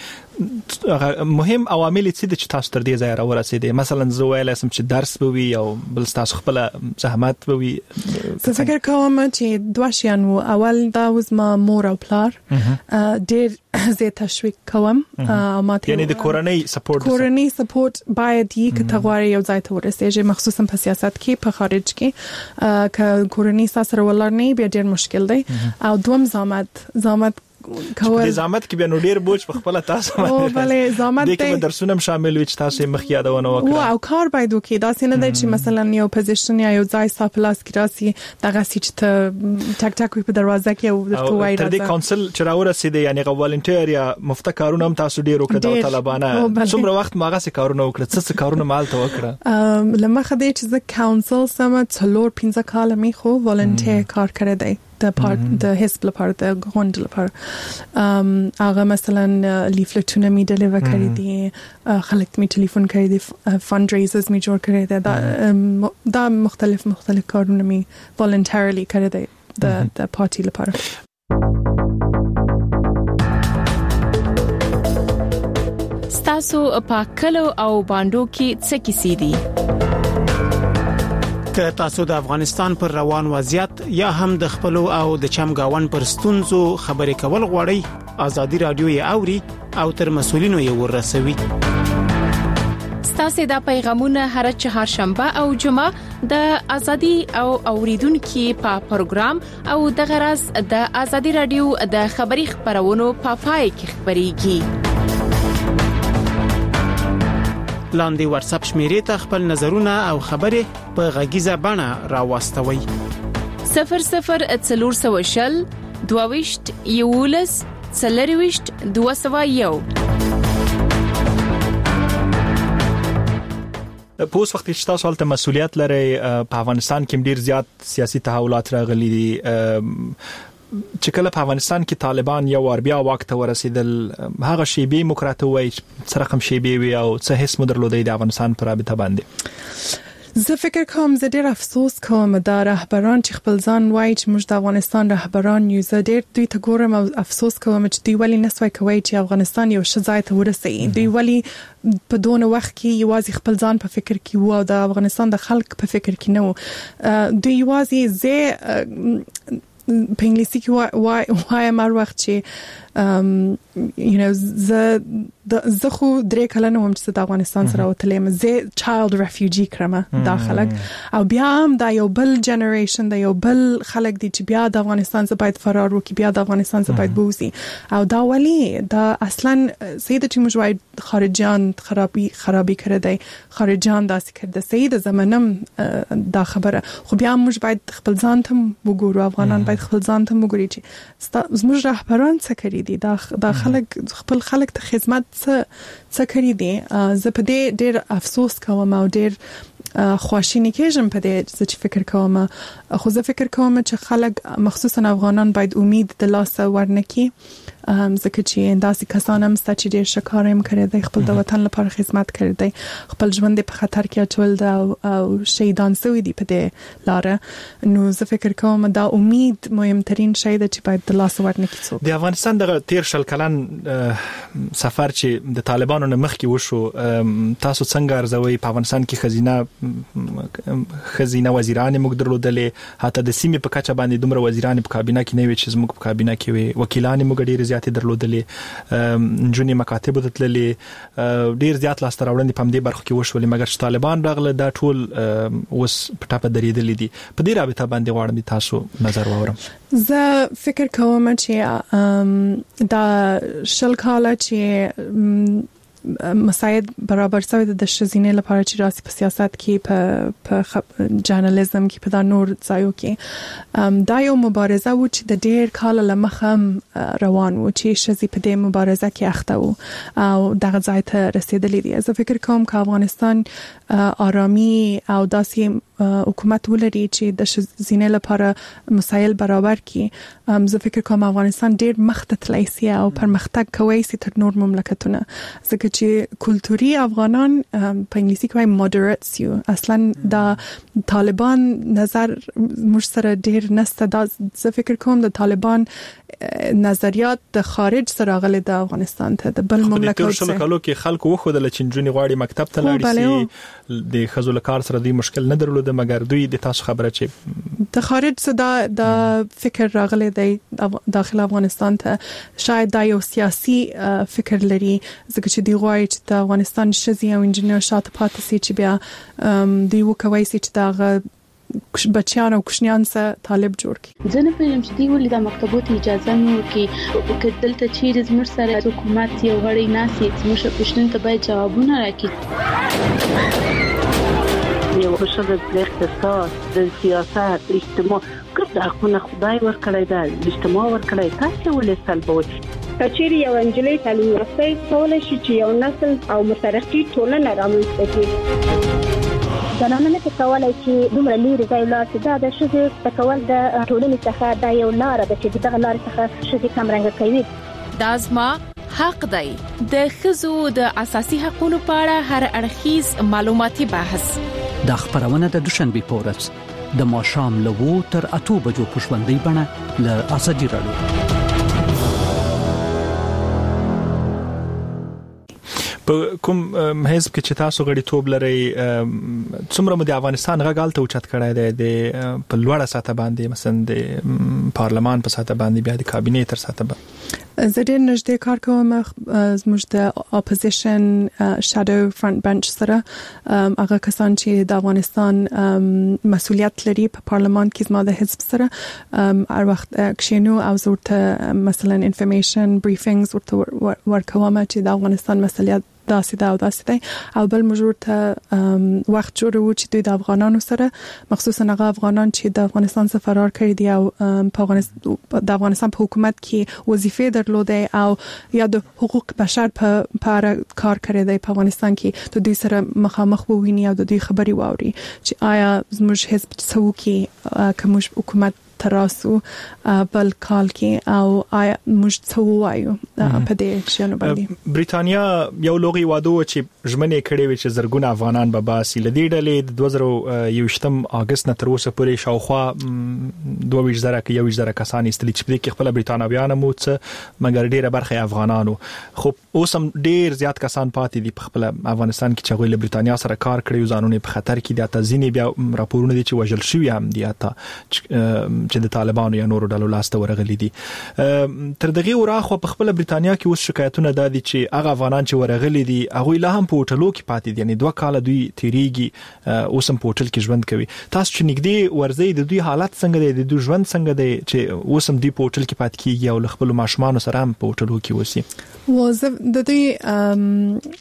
S21: مهم عوامل څه دي چې تاسو تر دې ځای راورسېدئ مثلا زه ویلی سم چې درس به وي او بل تاسو خپل زحمت به وي
S22: زه فکر کوم چې دوه شیان وو اول دا زما مور او پلار ډېر زه تشویق کوم
S21: یعنی د کورنۍ
S22: سپورټ باید یې کتغواري یو ځای ته ورسېږي مخصوصا په سیاست کې په خارج کې ک کورنۍ سره ولر نه بیا ډېر مشکل دی او دوم زامت
S21: کول زحمت کې بیا نو ډیر بوج په خپل تاسو
S22: باندې او بلې زحمت
S21: دې کې درسونه شامل وي چې تاسو مخ یادونه وکړه
S22: او کار باید وکړي دا څنګه دی چې مثلا یو پوزیشن یا یو ځای ساپلاس کې راسي دغه چې ته ټک ټک په دروازه کې او درته وایي
S21: تر دې کونسل چې راورسېده یعنی غوالنټیر یا مفته کارونه هم تاسو ډیر وکړه د طالبانه څومره وخت ماغه سي کارونه وکړه څه کارونه مالته وکړه
S22: لمه خدای چې ز کونسل سم څلور 15 کال می خو والنټیر کار کړی دی د حزب لپاره د غونډ لپاره هغه مثلا لیفلټونه می ډیلیور کړی دي خلک می ټلیفون کړی دي فند ریزرز می جوړ کړی دي دا مختلف کارونه می والنټریلی کړی دي د پارټي لپاره
S24: ستاسو په کلو او باندو کې څه کیسې دي
S1: که تاسو د افغانستان پر روان وضعیت یا هم د خپل او د چمګاون پر ستونزو خبرې کول غواړئ ازادي رادیو یې اوري او تر مسولینو یې ورسوي
S24: ستاسو د پیغامونه هر چهارشنبه او جمعه د ازادي او اوریدونکو په پروګرام او د غرض د ازادي رادیو د خبري خبرونو په پای کې خبريږي
S1: لاندې واتس اپ شمیرې ته خپل نظرونه او خبرې په غږیزه بڼه راوستوي
S24: 0040 22 یولس 40 201
S21: په اوس وخت کې تاسو هلته مسؤلیت لري په افغانستان کې ډیر زیات سیاسي تحولات راغلي دي چې کله په افغانستان کې طالبان یو ور بیا وخت ورسېدل هغه شیبې مکرته وای څه رقم شیبې وي او څه هیڅ مدرلودي د افغانستان پر رابطه باندې
S22: زه فکر کوم زه ډېر افسوس کوم دا رهبران چې خپل ځان وایي چې موږ د افغانستان رهبران یو. زه ډېر دوی ته ګورم او افسوس کوم چې دوی ولې نسوي کوي چې افغانستان یو ښه ځای ته ورسوي. دوی ولې په دونه وخت کې یوازې خپل ځان په فکر کې وو او د افغانستان د خلک په فکر کې نه وو. دوی یوازې زه په انګلیسي کې وایم هر وخت چې زه خو 3 کلنه وم چې د افغانستان سره وتلم. زه چایلد ریفیوجی کړم دا خلک او بیا هم دا یو بل جنریشن دا یو بل خلک دي چې بیا د افغانستان څخه باید فرار وکړي, بیا د افغانستان څخه باید بوزي. او دا ولی دا اصلا سید چې موږ وای خارجيان خرابي کړی دی, خارجيان داسې کړی سید زمانم دا خبره. خو بیا موږ باید خپل ځان ته وګورو, افغانان باید خپل ځان ته وګوري چې زموږ رهبران څه کړی دي, دا خلک خپل خلک ته خدمت څه کړی دي. زه په دې ډېر افسوس کوم او ډېر خواشینی کېږم په دې چې فکر کوم. خو زه فکر کوم چې خلک مخصوصا افغانان باید امید د لاسه ورنکي, ځکه چې انداسي کسان هم ست چې ډېر شکار هم کړی دی, خپل د وطن لپاره خدمت کړی دی, خپل ژوند په خطر کې اچول دی او شهیدان شوي دي په دې لاره. نو زه فکر کوم دا امید مهمترین شی ده چې باید د لاسه ورنکي څوک.
S21: د افغانستان د 13 کلن سفر چې د طالبانو نه مخکې وشو, تاسو څنګه ارزوي په افغانستان کې خزینه وزیران موږ درلودلې, حتی د سیمې په کچه باندې دومره وزیران په کابینه کې نه وي چې زموږ په کابینه کې وي, وکیلان موږ ډېر زیاتې درلودلې, نجونې مکاتب ته تللې, ډېر زیات لاسته راوړنې په دې برخو کې وشولې. مګر چې طالبان راغله دا ټول اوس په ټاپه درېدلې دي. په دې رابطه باندې غواړم تاسو نظر واورم.
S22: زه فکر کوم چې دا شل کاله چې مساعد برابر شوی د شزینې لپاره چې راسي په سیاست کې په جرنالیزم کې په دا نور ځایو کې دا یو مبارزه و چې د ډېر کال لمخه روان و چې شزي په دې مبارزه کې اخته و او دغه ځای ته رسیدلې دي. زه فکر کوم چې افغانستان آرامي او داسې حکومت ولري چې د شزینې لپاره مسایل برابر کړي. زه فکر کوم افغانستان ډېر مخته تللی سي او پرمختګ کوي سي تر نور مملکتونه, ځکه چې کلتوري افغانان په انګلیسي کې وايي moderates یو. اصلا دا طالبان نظر موږ سره ډېر نسته. دا زه فکر کوم د طالبان نظریات د خارج سره غلي د افغانستان ته د بل مملکت
S21: سره کلو کې خلکو وخدل چې جنونی غواړي مکتب ته لاړ شي, د خزو لکار سره دی مشکل نه درلوده, مګر دوی د تاسو خبره چې
S22: د خارج څخه د فکر راغلي دی داخل افغانستان ته, شاید دا یو سیاسي فکر لري, ځکه چې دی غواړي چې د افغانستان شزي او انجنیر شاته پاتې سي چې بیا دی وکوي چې دا بچیان او کوشنیان سره طالب جوړ کړي.
S4: ځنه په یم چې دی ولې د مکتبونو اجازه نه ورکړي, کدلته چې زموږ سره حکومت یو غړي ناسي زموږ پښتون ته باید جوابونه راکړي.
S5: یو خوشاله د اقتصاد, د سیاست, اجتماع کړه خو خدای ورکړی دا اجتماع ورکړی, تاسو ولې سلبوي؟
S6: کچېری یو انجلۍ تعلیم یافته کولای شي چې یو نسل او مترقي ټولنه رامنځته کړي.
S8: زنانه نه کولای چې دومره لري ځای لاته دا د شذ تکول د ټولنې څخه دا یو لار ده چې دغه لار څخه شذ کم رنګ کوي.
S24: دا زما حق دی. د خزو د اساسي حقوقو په اړه هر اړخیز معلوماتي بحث
S25: د خبرونه د دوشنبه په ورځ د ماښام له 2 تر 8 بجو په ژوندۍ بڼه له ازادي رادیو.
S21: په کوم حزب کې چې تاسو غړي توب لري, څومره مو د افغانستان غږال ته اوچت کړای دی د په لوړه سطح باندې, مثلا د پارلمان په سطح باندې, بیا د کابینې تر سطح باندې؟
S22: زه ډېر نږدې کار کوم زموږ د اپوزیشن شادو فرنٹ بنچ سره, هغه کسان چې د افغانستان مسؤلیت لري په پارلمان کې زما د حزب سره هر وخت کښینو او ورته مثلا انفارمیشن بریفینګز ورته ورکوم چې د افغانستان مسؤلیت داسې دا او داسې دی, او بل موږ ته وخت جوړو چې دوی د افغانانو سره, مخصوصا هغه افغانان چې د افغانستان څخه فرار کړي دي او د افغانستان په حکومت کې وظیفې درلودې او یا د حقوق بشر په اړه کار کړی دی په افغانستان کې, د دوی سره مخامخ وویني او د دوی خبري واوري چې آیا زموږ حزب څه کوي, کوم حکومت تراسو بل کال کې او موږ څه وایو په دې شنو باندې.
S21: بریټانیا یو لوغي واده چې ژمنې کړې وي چې زرګونه افغانان به باسي لدې ډلې د 2021 اگست نه تر اوسه پورې شاوخوا 22,000 کسان استلی چې په کې خپل بریټانویان مو څه مګر ډیره برخه افغانانو خو اوس هم ډیر زیات کسان پاتې دي په خپل افغانستان کې چې غوښله بریټانیا سره کار کړی ځانونه په خطر کې دي. تازینی بیا راپورونه دي چې وژل شوی هم دي چې د طالبانو یا نورو ډلو لاسته ورغلي دي. تر دغه وراخه په خپل بریټانیا کې اوس شکایتونه دادي چې هغه افغانان چې ورغلي دي هغه لا هم په هوټلو کې پاتې دي یعنی 2 کال دوی تیریږي اوس هم په هوټل کې ژوند کوي. تاسو چې نګدي ورځي د دوی حالت څنګه دی د دوی ژوند څنګه دی چې اوس هم دوی په هوټل کې پاتې کیږي او خپل ماشومان سره هم په هوټلو کې وسی.
S22: د دوی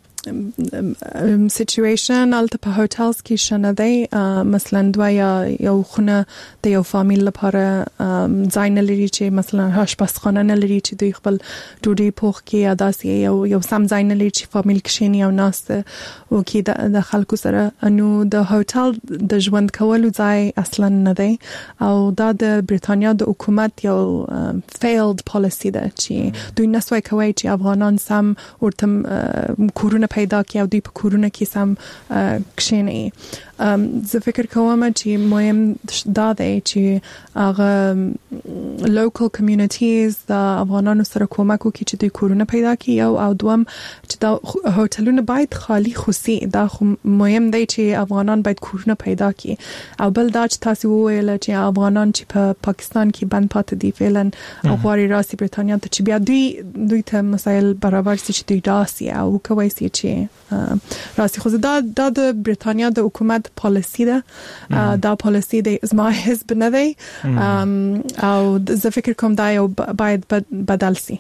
S22: سچويشن الته په هوټلز کې شنه دی مثلا دوی یو خونه د یو فامیل لپاره ځای نه لري چې مثلا آشپزخانه نه لري چې دوی خپل ډوډۍ پوخ کې یا داسې یو سم ځای نه لري چې فامیل کښینی او ناست او کې د خلکو سره انو د هوټل د ژوند کولو ځای اصلا نه دی او دا د بریټانیا د حکومت یو failed policy ده چې دوی نسوي کوي چې افغانان سم ورته کورونه پیدا کی او دوی په کورونه کې سم کښینی. زه فکر کوم چې مهم دا دی چې هغه local communities د افغانانو سره کومک وکړي چې دوی کورونه پیدا کړي او دوم چې دا هوټلونه باید خالی خوسي. دا مهم دی چې افغانان باید کورونه پیدا کړي او بل دا چې تاسو وویل چې افغانان چې په پاکستان کې بند پاتې دي فعلا او غواړي راسي بریټانیا ته چې بیا دوی ته مسایل برابر شي چې دوی راسي او کوي چې راسي. خو دا د بریټانیا د حکومت پالیسی ده دا پالیسی د زما حزب نه دی او زه فکر کوم دا یو باید بدل شي.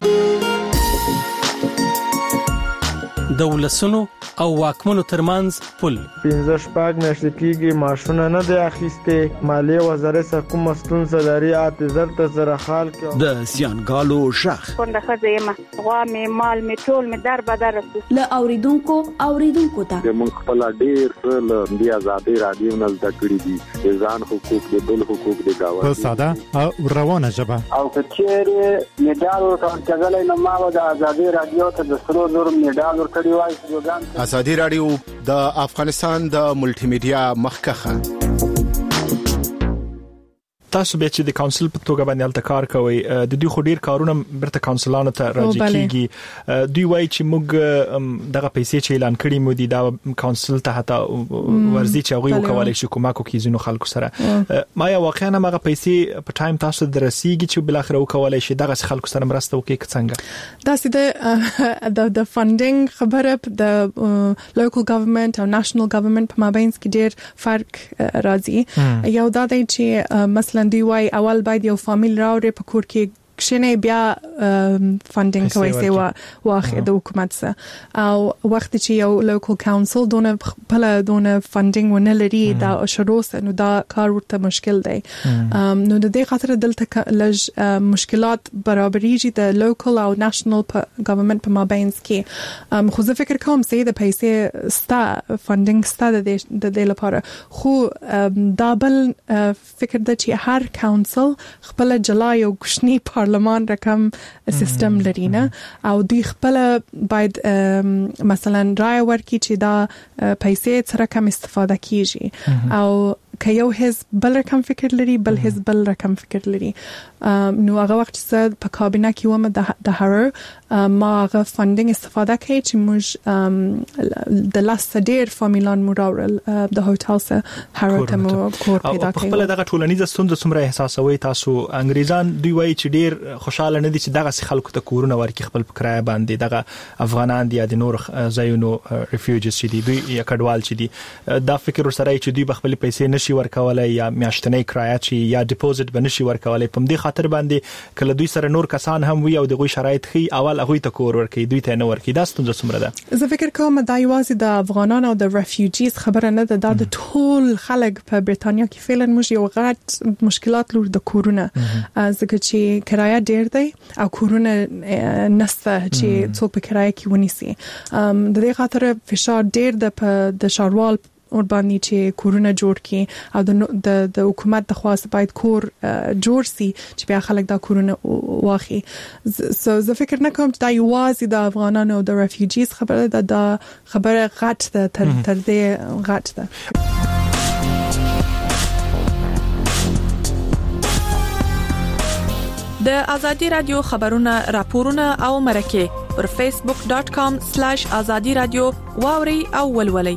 S1: د ولسونو او واکمنو ترمنځ پل
S7: 15 میاشتې کېږي ماشونه نه دی اخیسته مالیه وزارت سره کوم ستونزه لري اعتذار ته سره حال کې
S9: د سیانګالو شخ
S10: څنګه خزه ما غوا می مال می ټول می در بدر
S11: له اوریدونکو ته
S12: موږ خپل ډیر څه د آزادي رادیو نه زده کړی دي ځان حقوق د بل حقوق د گاوه
S26: په ساده او روانه ژبه
S18: او کچېره میډال ورکړل نو ما د آزادي رادیو ته د سرو زر میډال ورکړی وای.
S23: آزادي رادیو د افغانستان د ملټي میډیا مخکخه.
S21: تاسو به چې د کونسل په توګه باندې الته کار کوي د دوی خو ډیر کارونه برته کونسلانو ته راځي کیږي دوی وایي چې موږ دغه پیسې چې اعلان کړی مو دي دا کونسل ته حتی ورزي چې هغه وکولای شي کومک وکړي ځینو خلکو سره ما یا واقعا هغه پیسې په ټایم تاسو درسیږي چې بل اخر وکولای شي دغه خلکو سره مرسته وکړي څنګه
S22: دا سیده د فاندینګ خبره د لوکل ګورنمنت او نېشنل ګورنمنت په مابین کې ډیر فرق راځي. یو دا دی چې مثلا دوی وای اول باید یو فامیل راوړي په کور کې کښینه بیا فاندینګ کوي سوا واخد د حکومت سره او وخت چې یو لوکل کونسل دونه فاندینګ ونه لري دا شروع نو دا کار ورته مشکل دی. نو د دې خاطر دلته لږ مشکلات برابرېږي د لوکل او نېشنل ګورنمنت په مابین کې. خو زه فکر کوم چې د پیسې ستا فاندینګ ستا د دې لپاره خو دا بل فکر د چې هر کونسل خپل جلا یو کوچنی پارلمان رقم سیستم لري نه او دوی خپل باید مثلا رای ورکړي چې دا پیسې سره کم استفاده کیږي او که یو حزب بل رقم فکر لري بل حزب بل رقم فکر لري نو هغه وخت چې په کابینه کې ومه د هر ما هغه فاندینګ استفاده کوي چې موږ د لاس ډیر فامیلان مراورل د هوټل سره هر ته مو کور پیدا کوي.
S21: خپل دغه ټولنیزه ستونزه څومره احساسوي تاسو؟ انګریزان دوی وایي چې ډیر خوشاله نه دي چې دغه خلکو ته کورونه ورکړي خپل کرایه باندې دغه افغانان دي یا د نور ځایونو ریفیوجیز چې دي دوی یا کډوال چې دي دا فکر سره چې دوی خپل پیسې نشي ورکولای یا میاشتنۍ کرایه چې یا ډیپوزټ بنشي ورکولای په دې خاطر باندې کله دوی سره نور کسان هم وي او دغه شرایط خي اول هغه ته کور ورکړي دوی ته نه ورکړي دا ستونزه څومره ده؟
S22: زه فکر کوم دا یوازې د افغانانو او د ریفیوجیز خبره نه ده د ټول خلک په بریټانیا کې فعلا موږ یو غټ مشکلات لور د کورونه ځکه چې کرایه ډیر دی او کورونه نسته چې څوک په کرایه کې ونیسي د دې خاطر فشار ډیر د شاروال اور باندې چې کورونه جوړ کړي او د حکومت د خواست باید کور جوړ سي چې بیا خلک دا کورونه واخی. زه فکر نه کوم چې دا یوازې د افغانانو او د ریفیوجیز خبره ده، خبره غټ ده تر دې غټ ده.
S9: د ازادي رادیو خبرونه، راپورونه او مرکه پر facebook.com/azadi radio واوري او ولولي.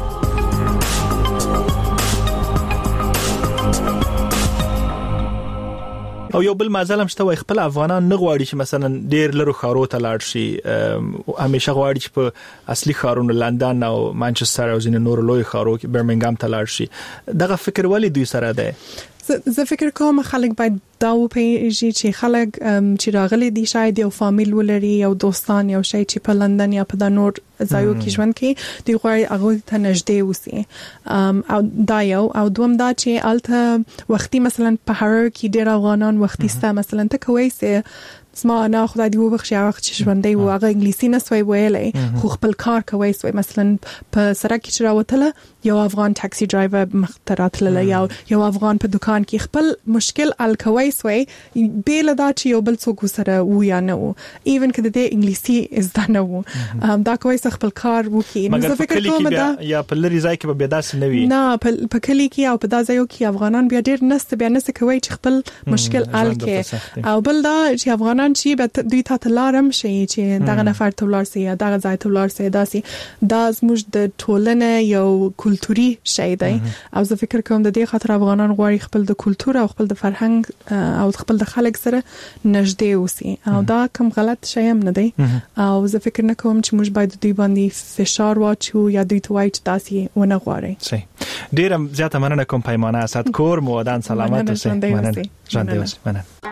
S21: او یو بل مازلم شته وای خپل افغانان نه غواړي چې مثلا ډیر لرو خارو ته لاړ شي، همیشه غواړي چې په اصلي خارونو لندن او مانچستر او ځینې نور لوی خارو کې برمنګام ته لاړ شي. دغه فکر ولی دوی سره ده؟
S22: زه فکر کوم خلک باید دا وپیژني چې خلک چې راغلي دي شاید یو فامیل ولري او دوستان یو شي چې په لندن یا په د نور ځایو کې ژوند کوي، دوی غواړي هغه ته نږدې اوسي. او دا یو او دوم دا چې الته وختي مثلا په هر کې ډیر افغانان وختي ستا مثلا ته کوي سه سما نه خدای دی وبخښي هغه چې ژوندې و هغه انګلیسي نه سوي ویلې خو خپل کار کوي سوي مثلا په سړک کې راوتله یو افغان ټاکسي ډرایور مخترات له یو افغان په دکان کې خپل مشکل ال کوي سوي بیل دا چې یو بل څوک سره و یا نه و ایون کده د انګلیسي از دا نه و دا کوي خپل کار وکي. نو زه فکر کوم دا
S21: یا په لري ځای کې به داس نه وي،
S22: نه په کلی کې او په دا ځایو کې افغانان بیا ډیر نست بیا نس کوي چې خپل مشکل ال کې او بل دا چې افغانان چې به دوی ته لارم شي چې دغه نفر ته ولر سي دغه ځای ته ولر سي داسي دا زموږ د ټولنې یو کلتوري شی دی. او زه فکر کوم د دې خاطر افغانان غواړي خپل د کلتور او خپل د فرهنګ او خپل د خلک سره نږدې اوسي او دا کوم غلط شی هم نه دی. او زه فکر نه کوم چې موږ باید دوی باندې فشار واچو یا دوی ته وایي چې تاسو ونه غواړئ.
S21: صحیح. ډیر زیاته مننه کوم پیمانه اسد کور مو ودان سلامت اوسئ. مننه. ژوند اوسئ. مننه.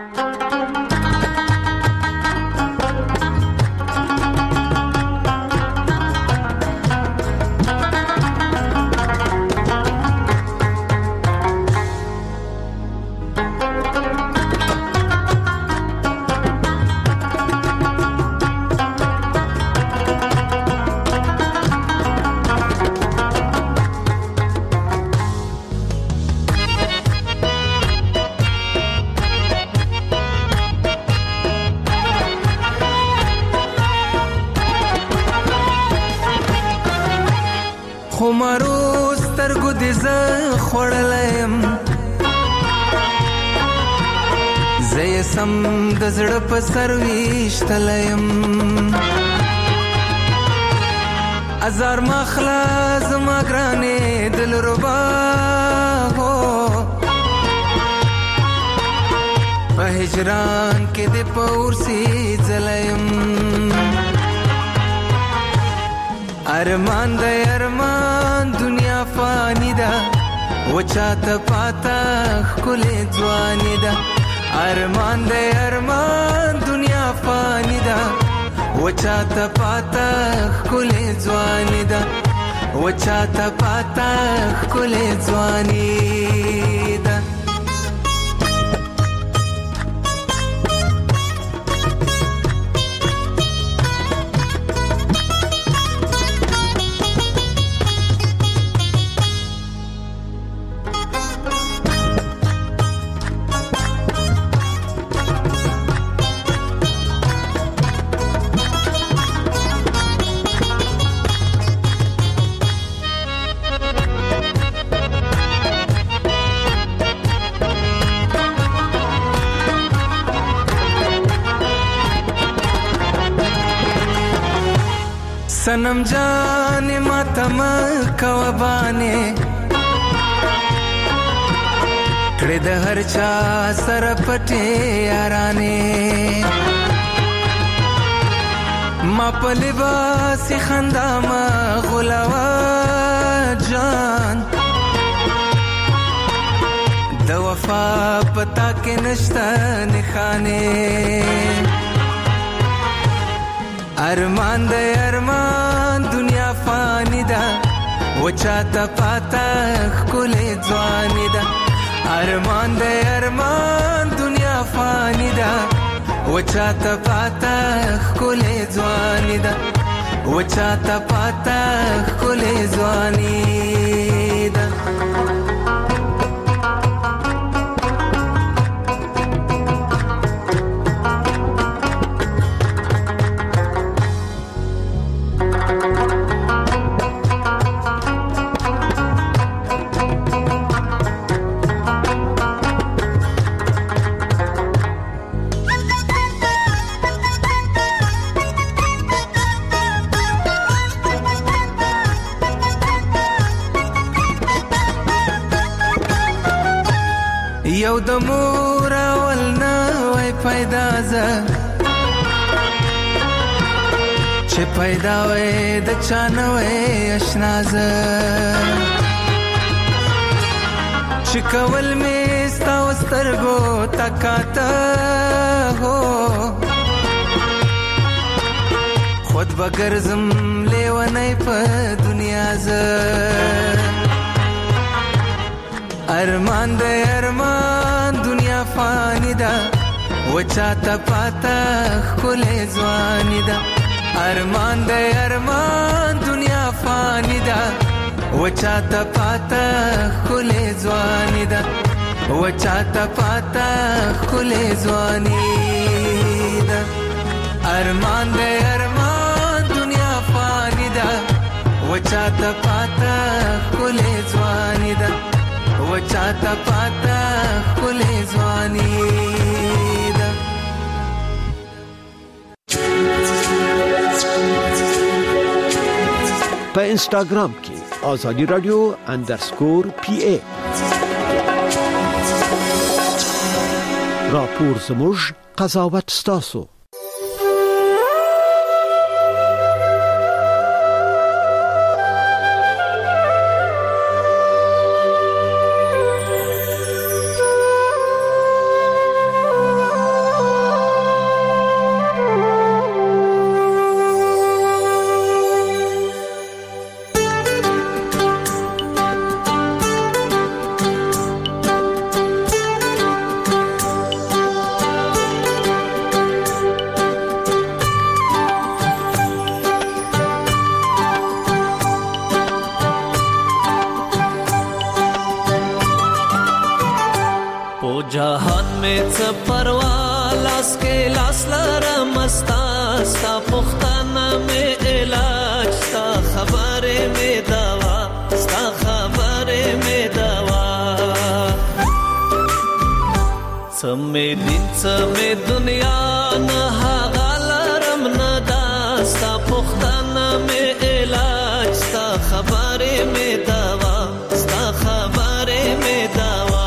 S13: د زړه په سرويش تلیم ازار مخلا زما ګرانې دل ربا هو په هجران کې د پورسي زلیم ارمان د ارمان دنیا فانی ده وچاته پاتا خلې ځواني ده ارمان دے ارمان دنیا فانی دا وچاتا پاتا خلے ځوانی دا وچاتا پاتا خلے ځوانی دا सनम जाने मातम कवबाने कड़े द हर चा सर पटे याराने मा पलिबास खंदा मा गुलावा जान द वफा पता के नश्ता निखाने ارمان دے ارمان دنیا فانی دا وچاتا پاتا خلے ځوانی دا ارمان دے ارمان دنیا فانی دا وچاتا پاتا خلے ځوانی دا وچاتا پاتا خلے ځوانی ده یو د مور اول نه وای پیدا زه چې پیدا وای د چا نه وای اشنا زه چې کول مې ستا سترګو تکاته هو خود بګرزم لیونی په دنیا زه ارمان د ارمان دنیا فانی ده وچا ته پاتا خله ځواني ده ارمان د ارمان دنیا فانی ده وچا ته پاتا خله ځواني ده وچا ته پاتا خله ځواني ده ارمان د ارمان دنیا فانی ده وچا ته پاتا خله ځواني ده وچا ته پاتا خله ځواني ده
S3: په انستګرام کې آزادی رادیو _PA راپور زموږ قضاوت ستاسو
S14: जहान में परवा लास के लास लरा मस्ता सा पुख्ताना में इलाज सा खबरे में दवा सा खबरे में दवा समय दिन समय दुनिया न हागलरम न दास्ता पुख्ताना में इलाज सा खबरे में दवा सा खबरे में दवा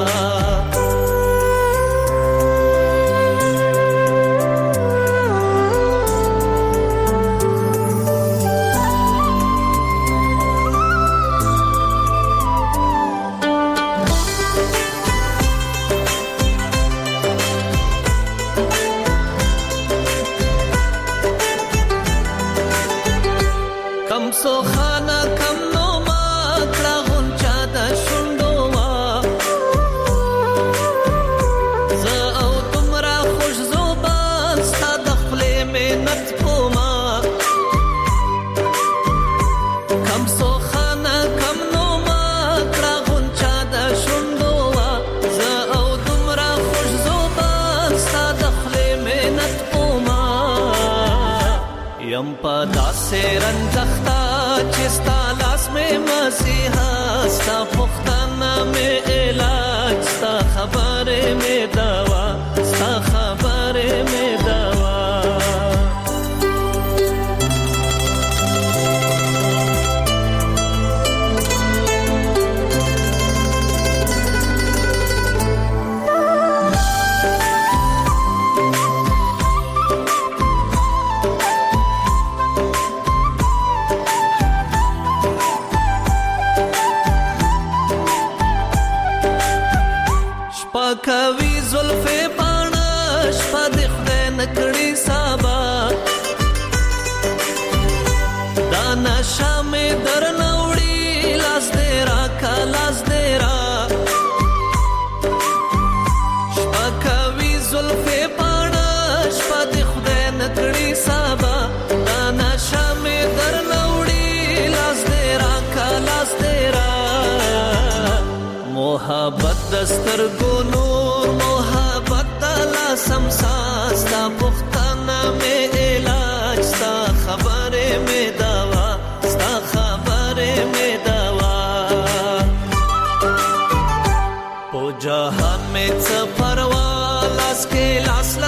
S14: से रंजख्ता चिस्ता लास में मसीहा सा पुख्ताना में इलाज सा खबरे में दवा सा खबरे में दवा دستر کو نور محبت دلا سمسا ستا پختانا میں علاج ستا خبر میں دوا ستا خبر میں دوا پو جہان میں څه پروا لاس کې لاس